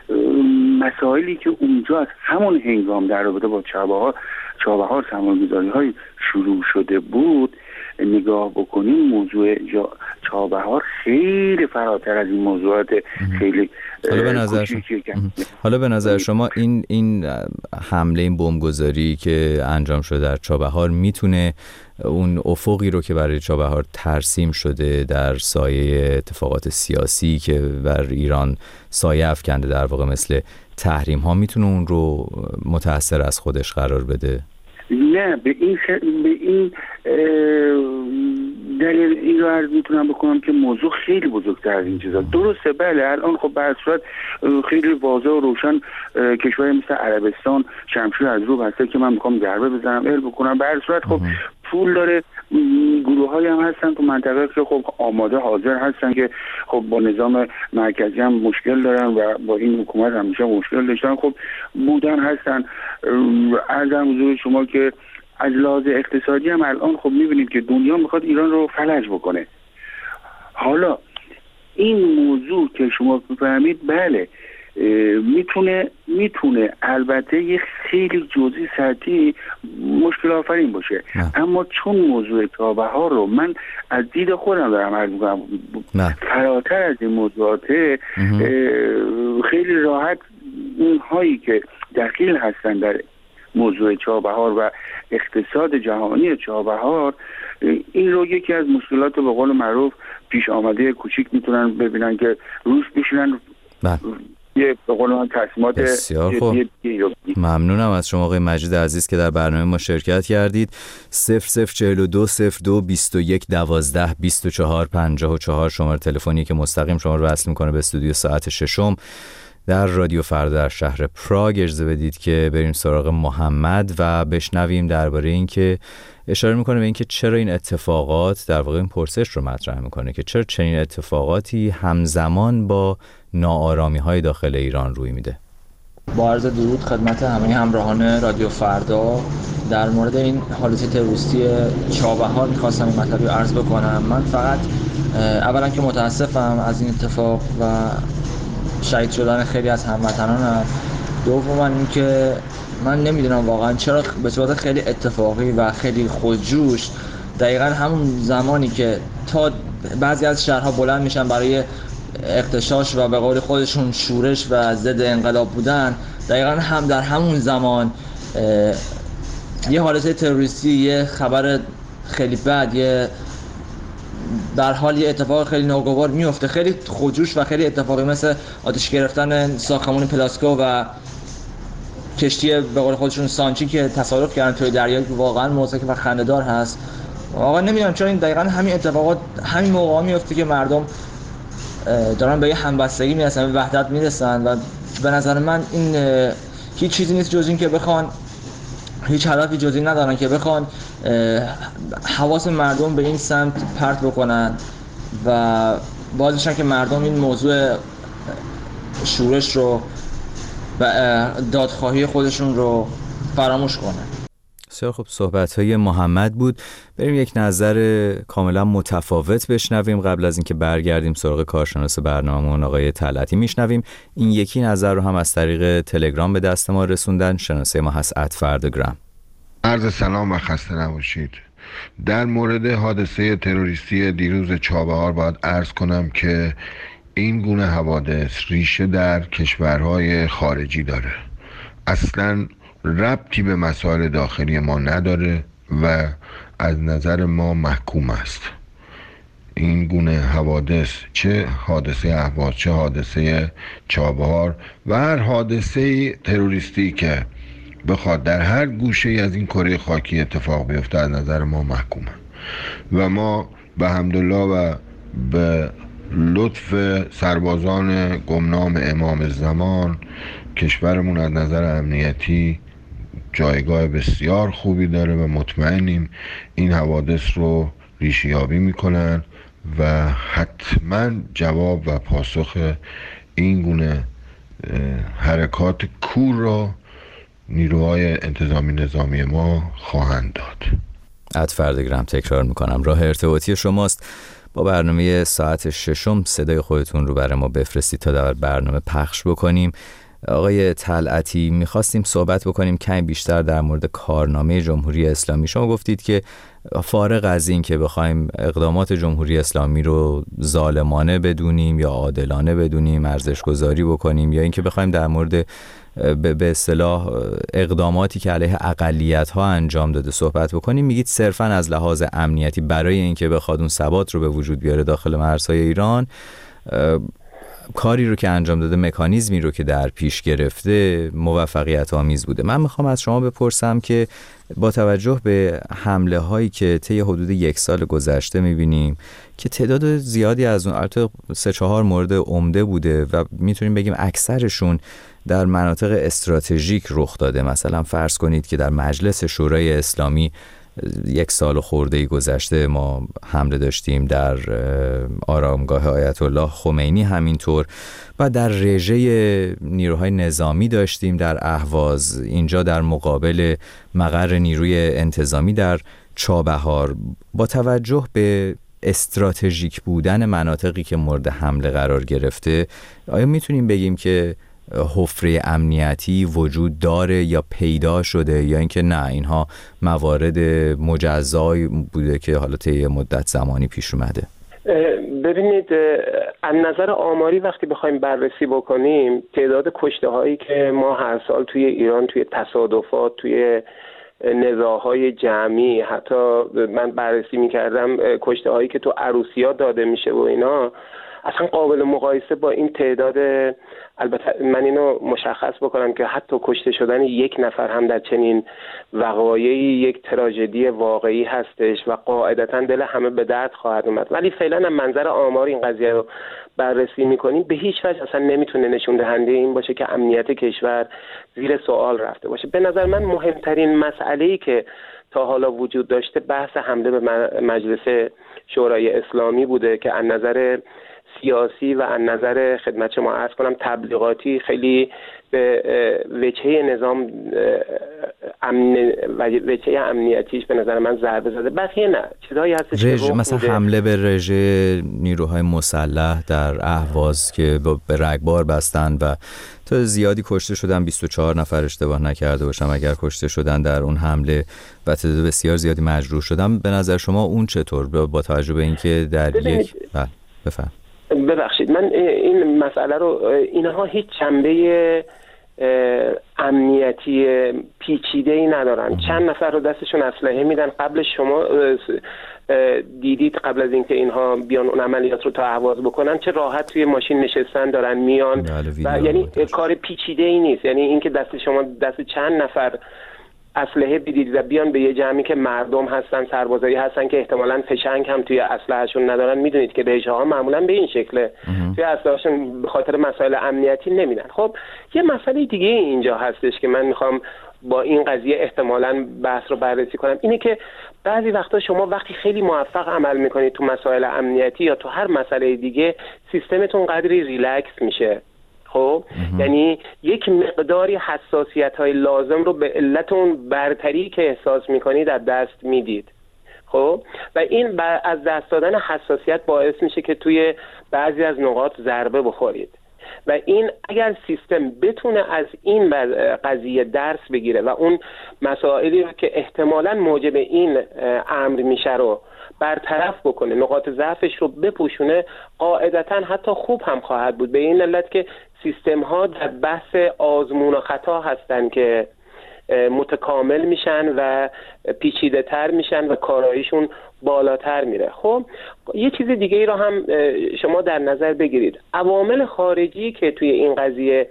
مسائلی که اونجا از همون هنگام در رابطه با چابهار چابهار سرمایه‌گذاری های شروع شده بود نگاه بکنیم، موضوع چابهار خیلی فراتر از این موضوعات خیلی حالا به نظر شما حالا به نظر شما این این حمله، این بمبگذاری که انجام شده در چابهار میتونه اون افقی رو که برای چابهار ترسیم شده در سایه اتفاقات سیاسی که بر ایران سایه افکنده در واقع مثل تحریم ها، میتونه اون رو متأثر از خودش قرار بده؟ نه، به این ش... به این دلیل این رو عرض میتونم بکنم که موضوع خیلی بزرگتر از این چیزا. درسته بله الان خب به هر صورت خیلی واضح و روشن کشوری مثل عربستان شمشیر از رو بسته که من میخوام ضربه بزنم ال بکنم. به هر صورت خب پول داره، گروه های هم هستن تو منطقه که خب آماده حاضر هستن که خب با نظام مرکزی هم مشکل دارن و با این حکومت همیشه مشکل داشتن، خب بودن هستن. عرضم حضور شما که از لحاظ اقتصادی هم الان خب میبینید که دنیا میخواد ایران رو فلج بکنه. حالا این موضوع که شما بفهمید بله میتونه میتونه البته یه خیلی جزئی سطحی مشکل آفرین باشه نه. اما چون موضوع چابهار رو من از دید خودم دارم عرض می‌کنم فراتر از این موضوعات خیلی راحت اونهایی که دخیل هستن در موضوع چابهار و اقتصاد جهانی چابهار این رو یکی از مشکلات به قول معروف پیش آمده کوچیک میتونن ببینن که روش بشینن یه به قول من تصمیمات بسیار خوب. ممنونم از شما آقای مجید عزیز که در برنامه ما شرکت کردید. صفر صفر چهل و دو صفر دو بیست و یک دوازده بیست و چهار پنجاه و چهار شماره تلفنی که مستقیم شما رو وصل میکنه به استودیو ساعت ششم در رادیو فردا در شهر پراگ. اجازه بدید که بریم سراغ محمد و بشنویم درباره این که اشاره میکنه به این که چرا این اتفاقات، در واقع این پرسش رو مطرح میکنه که چرا چنین اتفاقاتی همزمان با ناآرامی های داخل ایران روی میده. با عرض درود خدمت همه همراهان رادیو فردا، در مورد این حالت تروریستی چابهار میخواستم این مطلبی رو عرض بکنم. من فقط اولا که متاسفم از این اتفاق و شهید شدن خیلی از هموطنانم. دوما این که من نمیدونم واقعا چرا به صورت خیلی اتفاقی و خیلی خودجوش دقیقا همون زمانی که تا بعضی از شهرها بلند میشن برای اغتشاش و به قول خودشون شورش و ضد انقلاب بودن، دقیقا هم در همون زمان یه حالت تروریستی، یه خبر خیلی بد، یه در حال یه اتفاق خیلی ناگوار میفته، خیلی خودجوش و خیلی اتفاقی، مثل آتش گرفتن ساختمان پلاسکو و کشتی به قول خودشون سانچی که تصادف کردن توی دریا که واقعا موزیک و خنده‌دار هست. واقعا نمیدونم چرا این دقیقاً همین اتفاقات همین موقع میفته که مردم دارن به یه همبستگی میرسن، به وحدت میرسن و به نظر من این هیچ چیزی نیست جز این که بخوان، هیچ هدفی جز این ندارن که بخوان حواس مردم به این سمت پرت بکنن و بازشن که مردم این موضوع شورش رو و دادخواهی خودشون رو فراموش کنن. بسیار خب، صحبت‌های محمد بود. بریم یک نظر کاملا متفاوت بشنویم قبل از اینکه برگردیم سراغ کارشناس برنامه‌مون آقای طلعتی. میشنویم این یکی نظر رو هم از طریق تلگرام به دست ما رسوندن. شناسه ما هست ات فرداگرام. عرض سلام و خسته نباشید. در مورد حادثه تروریستی دیروز چابهار باید عرض کنم که این گونه حوادث ریشه در کشورهای خارجی داره، اصلاً ربطی به مسائل داخلی ما نداره و از نظر ما محکوم است. این گونه حوادث، چه حادثه اهواز چه حادثه چابهار و هر حادثه تروریستی که بخواد در هر گوشه از این کره خاکی اتفاق بیفته از نظر ما محکومه و ما به حمدالله و به لطف سربازان گمنام امام زمان کشورمون از نظر امنیتی جایگاه بسیار خوبی داره و مطمئنیم این حوادث رو ریشه‌یابی میکنن و حتما جواب و پاسخ این گونه حرکات کور رو نیروهای انتظامی نظامی ما خواهند داد. ات فرداگرام تکرار میکنم، راه ارتباطی شماست. با برنامه ساعت ششم صدای خودتون رو برای ما بفرستید تا در برنامه پخش بکنیم. آقای طلعتی، میخواستیم صحبت بکنیم کمی بیشتر در مورد کارنامه جمهوری اسلامی. شما گفتید که فارغ از این که بخوایم اقدامات جمهوری اسلامی رو ظالمانه بدونیم یا عادلانه بدونیم، ارزش‌گذاری بکنیم، یا اینکه بخوایم در مورد به اصطلاح اقداماتی که علیه اقلیت‌ها انجام داده صحبت بکنیم، میگید صرفاً از لحاظ امنیتی برای اینکه بخواد اون ثبات رو به وجود بیاره داخل مرزهای ایران، کاری رو که انجام داده، مکانیزمی رو که در پیش گرفته موفقیت آمیز بوده. من میخوام از شما بپرسم که با توجه به حمله هایی که طی حدود یک سال گذشته میبینیم که تعداد زیادی از اون، البته سه چهار مورد عمده بوده و میتونیم بگیم اکثرشون در مناطق استراتژیک رخ داده. مثلا فرض کنید که در مجلس شورای اسلامی یک سال خرده‌ای گذشته ما حمله داشتیم، در آرامگاه آیت الله خمینی همینطور، و در رژه نیروهای نظامی داشتیم در اهواز، اینجا در مقابل مقر نیروی انتظامی در چابهار. با توجه به استراتژیک بودن مناطقی که مورد حمله قرار گرفته، آیا میتونیم بگیم که حفره امنیتی وجود داره یا پیدا شده، یا اینکه نه اینها موارد مجزایی بوده که حالا طی مدت زمانی پیش اومده؟ ببینید، از نظر آماری وقتی بخوایم بررسی بکنیم، تعداد کشته هایی که ما هر سال توی ایران توی تصادفات، توی نزاعهای جمعی، حتی من بررسی میکردم کشته هایی که تو عروسی‌ها داده میشه و اینا، اصلا قابل مقایسه با این تعداد. البته من اینو مشخص بکنم که حتی کشته شدن یک نفر هم در چنین وقایعی یک تراژدی واقعی هستش و قاعدتا دل همه به درد خواهد اومد، ولی فعلا از منظر آمار این قضیه رو بررسی میکنیم، به هیچ وجه اصلا نمیتونه نشون دهنده این باشه که امنیت کشور زیر سوال رفته باشه. به نظر من مهمترین مسئله‌ای که تا حالا وجود داشته بحث حمله به مجلس شورای اسلامی بوده که از نظر سیاسی و از نظر خدمت شما عرض کنم تبلیغاتی خیلی به وجهه نظام امن و وجهه امنیتیش به نظر من ضربه زده. بقیه نه، چیزایی هستش رژ... مثلا بوده. حمله به رژه نیروهای مسلح در اهواز که به رگبار بستن و تا زیادی کشته شدن، بیست و چهار نفر اشتباه نکرده باشم اگر کشته شدن در اون حمله و تعداد بسیار زیادی مجروح شدن. به نظر شما اون چطور با توجه به اینکه در یک بفهم ببخشید من این مسئله رو، اینها هیچ جنبه امنیتی پیچیده‌ای ندارن. چند نفر رو دستشون اسلحه میدن. قبل شما دیدید قبل از اینکه اینها بیان اون عملیات رو تا اهواز بکنن چه راحت توی ماشین نشستن دارن میان و یعنی کار پیچیده‌ای نیست. یعنی اینکه دست شما دست چند نفر اسلحه بدید و بیان به یه جمعی که مردم هستن، سربازایی هستن که احتمالاً فشنگ هم توی اسلحه‌شون ندارن، میدونید که رژه‌ها معمولاً به این شکله توی اسلحه‌شون به خاطر مسائل امنیتی نمیدن. خب یه مسئله دیگه اینجا هستش که من میخوام با این قضیه احتمالاً بحث رو بررسی کنم اینه که بعضی وقتا شما وقتی خیلی موفق عمل میکنید تو مسائل امنیتی یا تو هر مسئله دیگه سیستمتون قدری ریلکس میشه. خب یعنی یک مقداری حساسیت های لازم رو به علت اون برتری که احساس میکنید از دست میدید. خب و این از دست دادن حساسیت باعث میشه که توی بعضی از نقاط ضربه بخورید و این اگر سیستم بتونه از این قضیه درس بگیره و اون مسائلی رو که احتمالاً موجب این امر میشه رو برطرف بکنه، نقاط ضعفش رو بپوشونه، قاعدتاً حتی خوب هم خواهد بود. به این علت که سیستم ها در بحث آزمون و خطا هستن که متکامل میشن و پیچیده تر میشن و کاراییشون بالاتر میره. خب یه چیز دیگه ای رو هم شما در نظر بگیرید. عوامل خارجی که توی این قضیه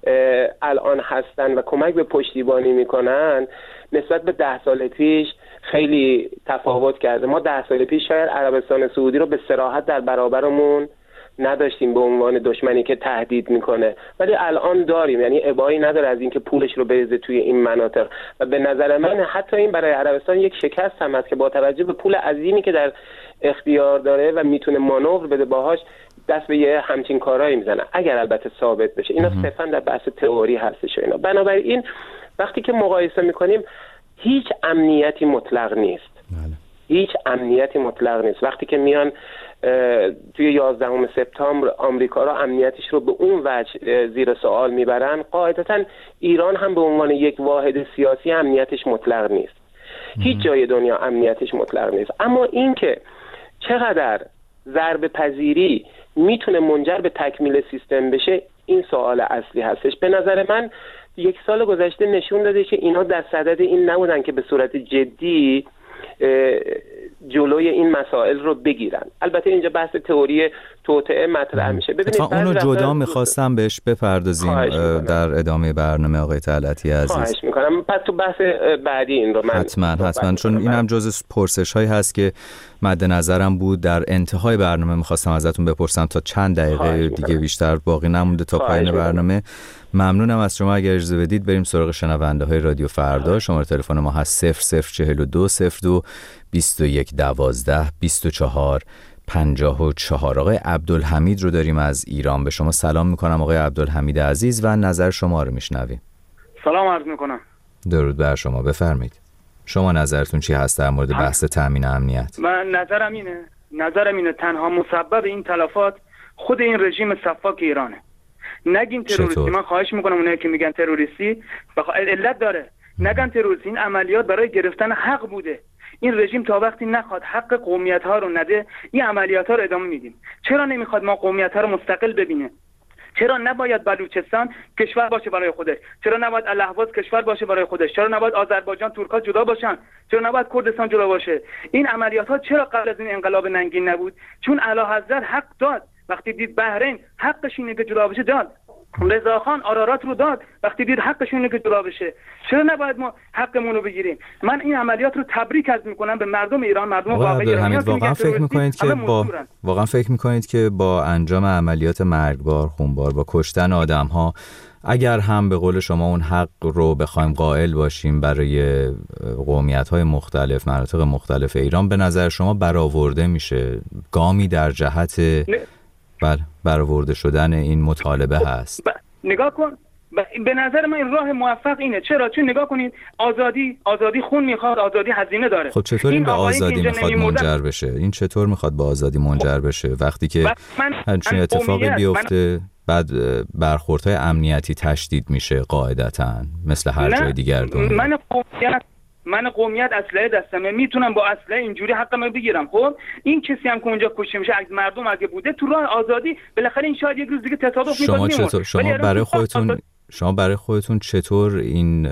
الان هستن و کمک به پشتیبانی میکنن نسبت به ده سال پیش خیلی تفاوت کرده. ما ده سال پیش شاید عربستان سعودی رو به صراحت در برابرمون نداشتیم به عنوان دشمنی که تهدید میکنه، ولی الان داریم. یعنی ابایی نداره از اینکه پولش رو بریزه توی این مناطق و به نظر من حتی این برای عربستان یک شکست هم هست که با توجه به پول عظیمی که در اختیار داره و میتونه مانور بده باهاش دست به یه همچین کارهایی میزنه اگر البته ثابت بشه. اینا صرفا در بحث تئوری هستش. اینا بنابراین وقتی که مقایسه میکنیم هیچ امنیتی مطلق نیست. بله. هیچ امنیتی مطلق نیست. وقتی که میان توی یازدهم سپتامبر آمریکا را امنیتش رو به اون وجه زیر سوال میبرن، قاعدتاً ایران هم به عنوان یک واحد سیاسی امنیتش مطلق نیست. هیچ جای دنیا امنیتش مطلق نیست. اما اینکه چقدر ضربه پذیری میتونه منجر به تکمیل سیستم بشه این سوال اصلی هستش. به نظر من یک سال گذشته نشون داده که اینا در صدد این نبودن که به صورت جدی جلوی این مسائل رو بگیرن. البته اینجا بحث تئوری توطئه مطرح میشه. ببینید اونو جدا میخواستم بهش بپردازیم در ادامه برنامه آقای طلعتی عزیز. خواهش میکنم. پس تو بحث بعدی این رو من حتما حتما چون این هم جز پرسش هایی هست که مد نظرم بود. در انتهای برنامه میخواستم ازتون بپرسم تا چند دقیقه دیگه بیشتر باقی نمونده تا پایان برنامه. ممنونم از شما. اگر اجازه بدید بریم سراغ شنونده های رادیو فردا. شماره تلفن ما هست صفر صفر چهل و دو صفر دو بیست و یک دوازده بیست و چهار پنجاه و چهار. آقای عبدالحمید رو داریم از ایران. به شما سلام میکنم آقای عبدالحمید عزیز و نظر شما رو میشنویم. سلام عرض میکنم. درود بر شما. بفرمایید. شما نظرتون چی هست در مورد بحث تامین امنیت؟ من نظرم اینه نظرم اینه تنها مسبب این تلفات خود این رژیم سفاک ایرانه. نگین تروریستی. من خواهش میکنم اونایی که میگن تروریستی بخ... علت داره. نگن تروریستی. این عملیات برای گرفتن حق بوده. این رژیم تا وقتی نخواد حق قومیت ها رو نده این عملیات ها رو ادامه میدیم. چرا نمیخواد ما قومیت ها رو مستقل ببینه؟ چرا نباید بلوچستان کشور باشه برای خودش؟ چرا نباید الاهواز کشور باشه برای خودش؟ چرا نباید آذربایجان ترک‌ها جدا باشن؟ چرا نباید کردستان جدا باشه؟ این عملیات ها چرا قبل از این انقلاب ننگین نبود؟ چون اعلیحضرت حق داد. وقتی دید بحرین حقش اینه که جدا بشه داد. رضاخان آرارات رو داد وقتی دید حقش اینه که جدا بشه. چرا نباید ما حقمون رو بگیریم؟ من این عملیات رو تبریک از میکنم به مردم ایران، مردم واقعی ایران. واقعا فکر میکنید که با واقعا فکر میکنید که با انجام عملیات مرگبار خونبار با کشتن آدم‌ها اگر هم به قول شما اون حق رو بخوایم قائل باشیم برای قومیت‌های مختلف مناطق مختلف ایران، به نظر شما برآورده میشه گامی در جهت بر برآورده شدن این مطالبه هست؟ نگاه کن، به نظر من این راه موفق اینه. چرا؟ چون نگاه کنید آزادی آزادی خون میخواد، آزادی هزینه داره. خب چطور این به آزادی میخواد منجر بشه؟ این چطور میخواد به آزادی منجر بشه وقتی که همچین اتفاقی بیفته بعد برخوردهای امنیتی تشدید میشه قاعدتاً مثل هر جای دیگر دنیا؟ من قومیت من قومیت اسلحه دستمه، میتونم با اسلحه اینجوری حقمو بگیرم. خب این کسی هم که اونجا کشته میشه از مردم اگه بوده تو راه آزادی، بالاخره این شاید یک روز دیگه تصادف میکنه. شما چطور شما برای خودتون شما برای خودتون چطور این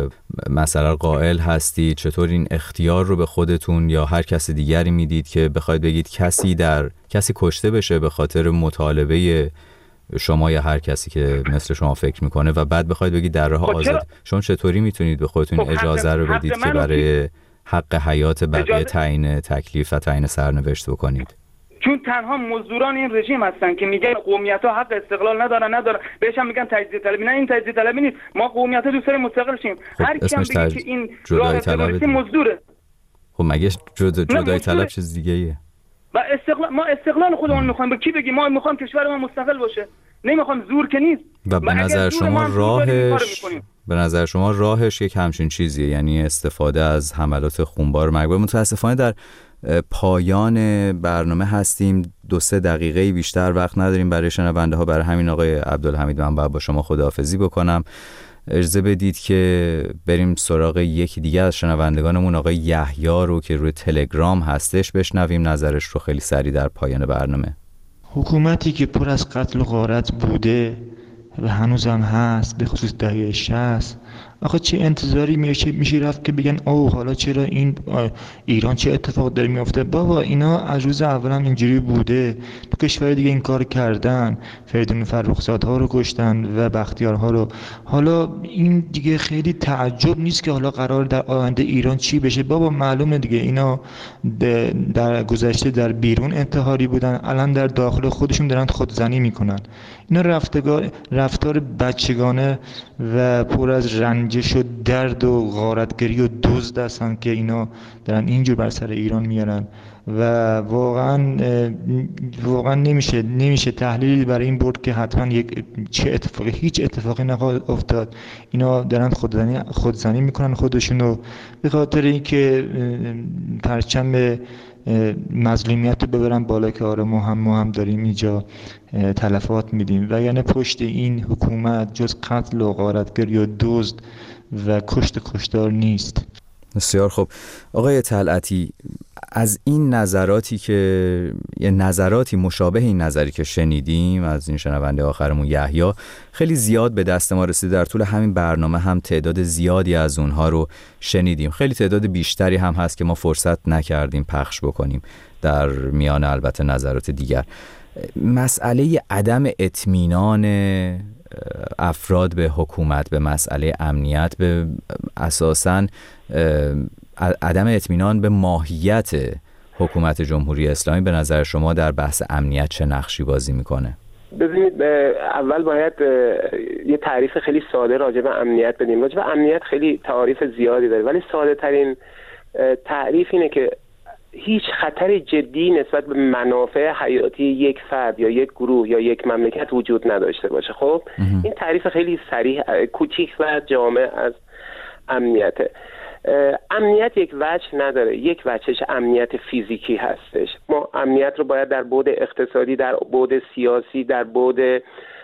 مسئله قائل هستید؟ چطور این اختیار رو به خودتون یا هر کسی دیگری میدید که بخواید بگید کسی در کسی کشته بشه به خاطر مطالبه شما یا هر کسی که مثل شما فکر میکنه و بعد بخواید بگید در راه آزاد؟ شما چطوری میتونید به خودتون خب اجازه رو بدید که برای حق حیات بقیه تعیین تکلیف و تعیین سرنوشت بکنید؟ چون تنها مزدوران این رژیم هستن که میگن قومیت‌ها حق استقلال ندارن ندارن بهش هم میگن تجزیه طلبی. نه، این تجزیه طلبی نیست، ما قومیت‌ها دوست داریم مستقل شیم. خب هر کی هم بگه تج... که این جدای طلب مزدوره. خب مگه جدا جدای طلب چیز دیگه ایه؟ و استقلال، ما استقلال خودمون میخوایم. به کی بگیم؟ ما میخوایم کشور ما مستقل باشه، نمیخوایم. زور که نیست. و به نظر شما راهش به نظر شما راهش یک همچین چیزیه، یعنی استفاده از حملات خونبار مرگ. متاسفانه در پایان برنامه هستیم، دو سه دقیقه بیشتر وقت نداریم برای شنونده ها. برای همین آقای عبدالحمید من باید با شما خداحافظی بکنم. اجازه بدید که بریم سراغ یکی دیگه از شنوندگانمون، آقای یحیی رو که روی تلگرام هستش، بشنویم نظرش رو خیلی سریع در پایان برنامه. حکومتی که پر از قتل و غارت بوده و هنوزم هست، به خصوص دهه شصت، آخه چه انتظاری میشه میشه رفت که بگن اوه حالا چرا این ایران چه اتفاق داره میفته؟ بابا اینا از روز اول هم اینجوری بوده، تو کشور دیگه این کار کردن، فریدون فرخزادها رو کشتن و بختیارها رو. حالا این دیگه خیلی تعجب نیست که حالا قرار در آینده ایران چی بشه. بابا معلومه دیگه اینا در گذشته در بیرون انتحاری بودن، الان در داخل خودشون دارن خودزنی میکنن. اینا رفتگار رفتار بچگانه و پر از رنجش و درد و غارتگری و دزد هستن که اینا دارن اینجور بر سر ایران میارن و واقعا واقعا نمیشه نمیشه تحلیلی برای این برد که حتما یک چه اتفاقی هیچ اتفاقی نخواهد افتاد. اینا دارن خودزنی خودزنی میکنن خودشونو به خاطر اینکه پرچم مظلومیت رو ببرن بالا که آره ما هم ما هم داریم اینجا تلفات میدیم. و یعنی پشت این حکومت جز قتل و غارتگری و دزد و کشت کشتار نیست. بسیار خوب آقای طلعتی، از این نظراتی که یه نظراتی مشابه این نظری که شنیدیم از این شنونده آخرمون یحیی خیلی زیاد به دست ما رسید. در طول همین برنامه هم تعداد زیادی از اونها رو شنیدیم، خیلی تعداد بیشتری هم هست که ما فرصت نکردیم پخش بکنیم در میان البته نظرات دیگر. مسئله عدم اطمینان افراد به حکومت، به مسئله امنیت، به اساساً عدم اطمینان به ماهیت حکومت جمهوری اسلامی، به نظر شما در بحث امنیت چه نقشی بازی میکنه؟ ببینید، اول باید یه تعریف خیلی ساده راجع به امنیت بدیم. راجع به امنیت خیلی تعاریف زیادی داره، ولی ساده ترین تعریف اینه که هیچ خطر جدی نسبت به منافع حیاتی یک فرد یا یک گروه یا یک مملکت وجود نداشته باشه. خب این تعریف خیلی صریح، کوچیک و جامع از امنیته. امنیت یک وجه نداره، یک وجهش امنیت فیزیکی هستش. ما امنیت رو باید در بعد اقتصادی، در بعد سیاسی، در بعد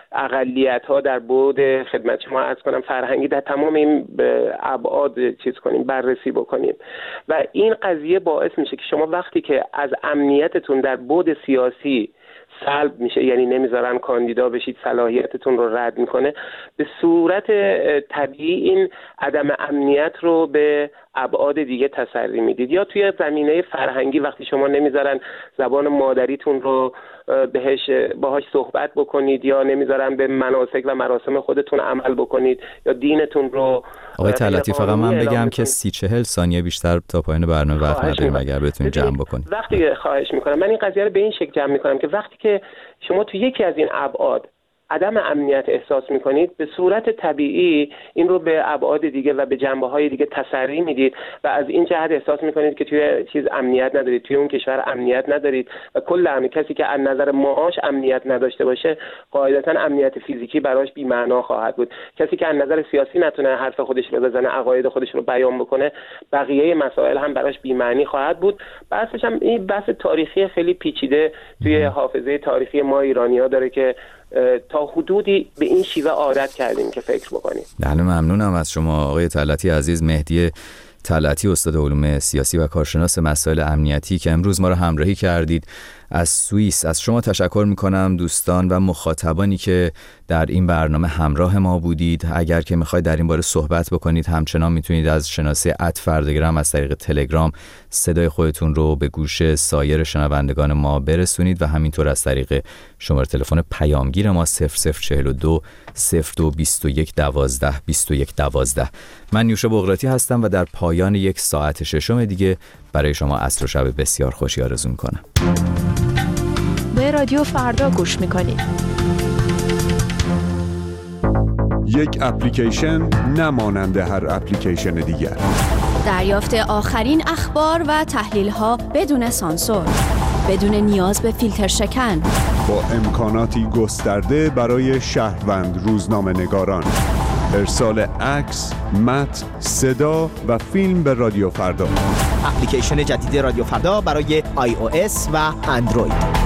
اقلیت ها، در بعد خدمت شما عرض کنم فرهنگی، در تمام این ابعاد چیز کنیم، بررسی بکنیم. و این قضیه باعث میشه که شما وقتی که از امنیتتون در بعد سیاسی سلب میشه، یعنی نمیذارن کاندیدا بشید، صلاحیتتون رو رد میکنه، به صورت طبیعی این عدم امنیت رو به ابعاد دیگه تسری میدید. یا توی زمینه فرهنگی وقتی شما نمیذارن زبان مادریتون رو بهش باهاش صحبت بکنید، یا نمیذارن به مناسک و مراسم خودتون عمل بکنید، یا دینتون رو. آقای طلعتی فقط من بگم که سی چهل ثانیه بیشتر تا پایان برنامه وقت نداریم، اگر بتونید جمع بکنید. وقتی خواهش میکنم، من این قضیه رو به این شکل جمع میکنم که وقتی که شما تو یکی از این ابعاد عدم امنیت احساس میکنید، به صورت طبیعی این رو به ابعاد دیگه و به جنبه‌های دیگه تسری میدید و از این جهت احساس میکنید که توی چیز امنیت ندارید، توی اون کشور امنیت ندارید. و کل امن کسی که از نظر معاش امنیت نداشته باشه، قاعدتا امنیت فیزیکی براش بی معنا خواهد بود. کسی که از نظر سیاسی نتونه حرف خودش رو بزنه، عقاید خودش رو بیان بکنه، بقیه مسائل هم براش بی معنی خواهد بود. بحثش هم این بحث تاریخی خیلی پیچیده توی حافظه تاریخی ما ایرانی‌ها داره که تا حدودی به این شیوه عادت کردیم که فکر بکنیم. بله، ممنونم از شما آقای طلعتی عزیز. مهدی طلعتی، استاد علوم سیاسی و کارشناس مسائل امنیتی که امروز ما رو همراهی کردید از سوئیس. از شما تشکر میکنم دوستان و مخاطبانی که در این برنامه همراه ما بودید. اگر که میخواید در این باره صحبت بکنید، همچنان میتونید از شناسه ات فرداگرام از طریق تلگرام صدای خودتون رو به گوش سایر شنوندگان ما برسونید و همینطور از طریق شماره تلفن پیامگیر ما صفر صفر چهل و دو صفر دو بیست و یک دوازده بیست و یک دوازده. من نیوشا بغراتی هستم و در پایان یک ساعت ششم دیگه برای شما عصر و شب بسیار خوشی آرزو میکنم. رادیو فردا گوش میکنید. یک اپلیکیشن نمانند هر اپلیکیشن دیگر. دریافت آخرین اخبار و تحلیل‌ها بدون سانسور، بدون نیاز به فیلتر شکن، با امکاناتی گسترده برای شهروند روزنامه نگاران. ارسال عکس، متن، صدا و فیلم به رادیو فردا. اپلیکیشن جدید رادیو فردا برای آی او اس و اندروید.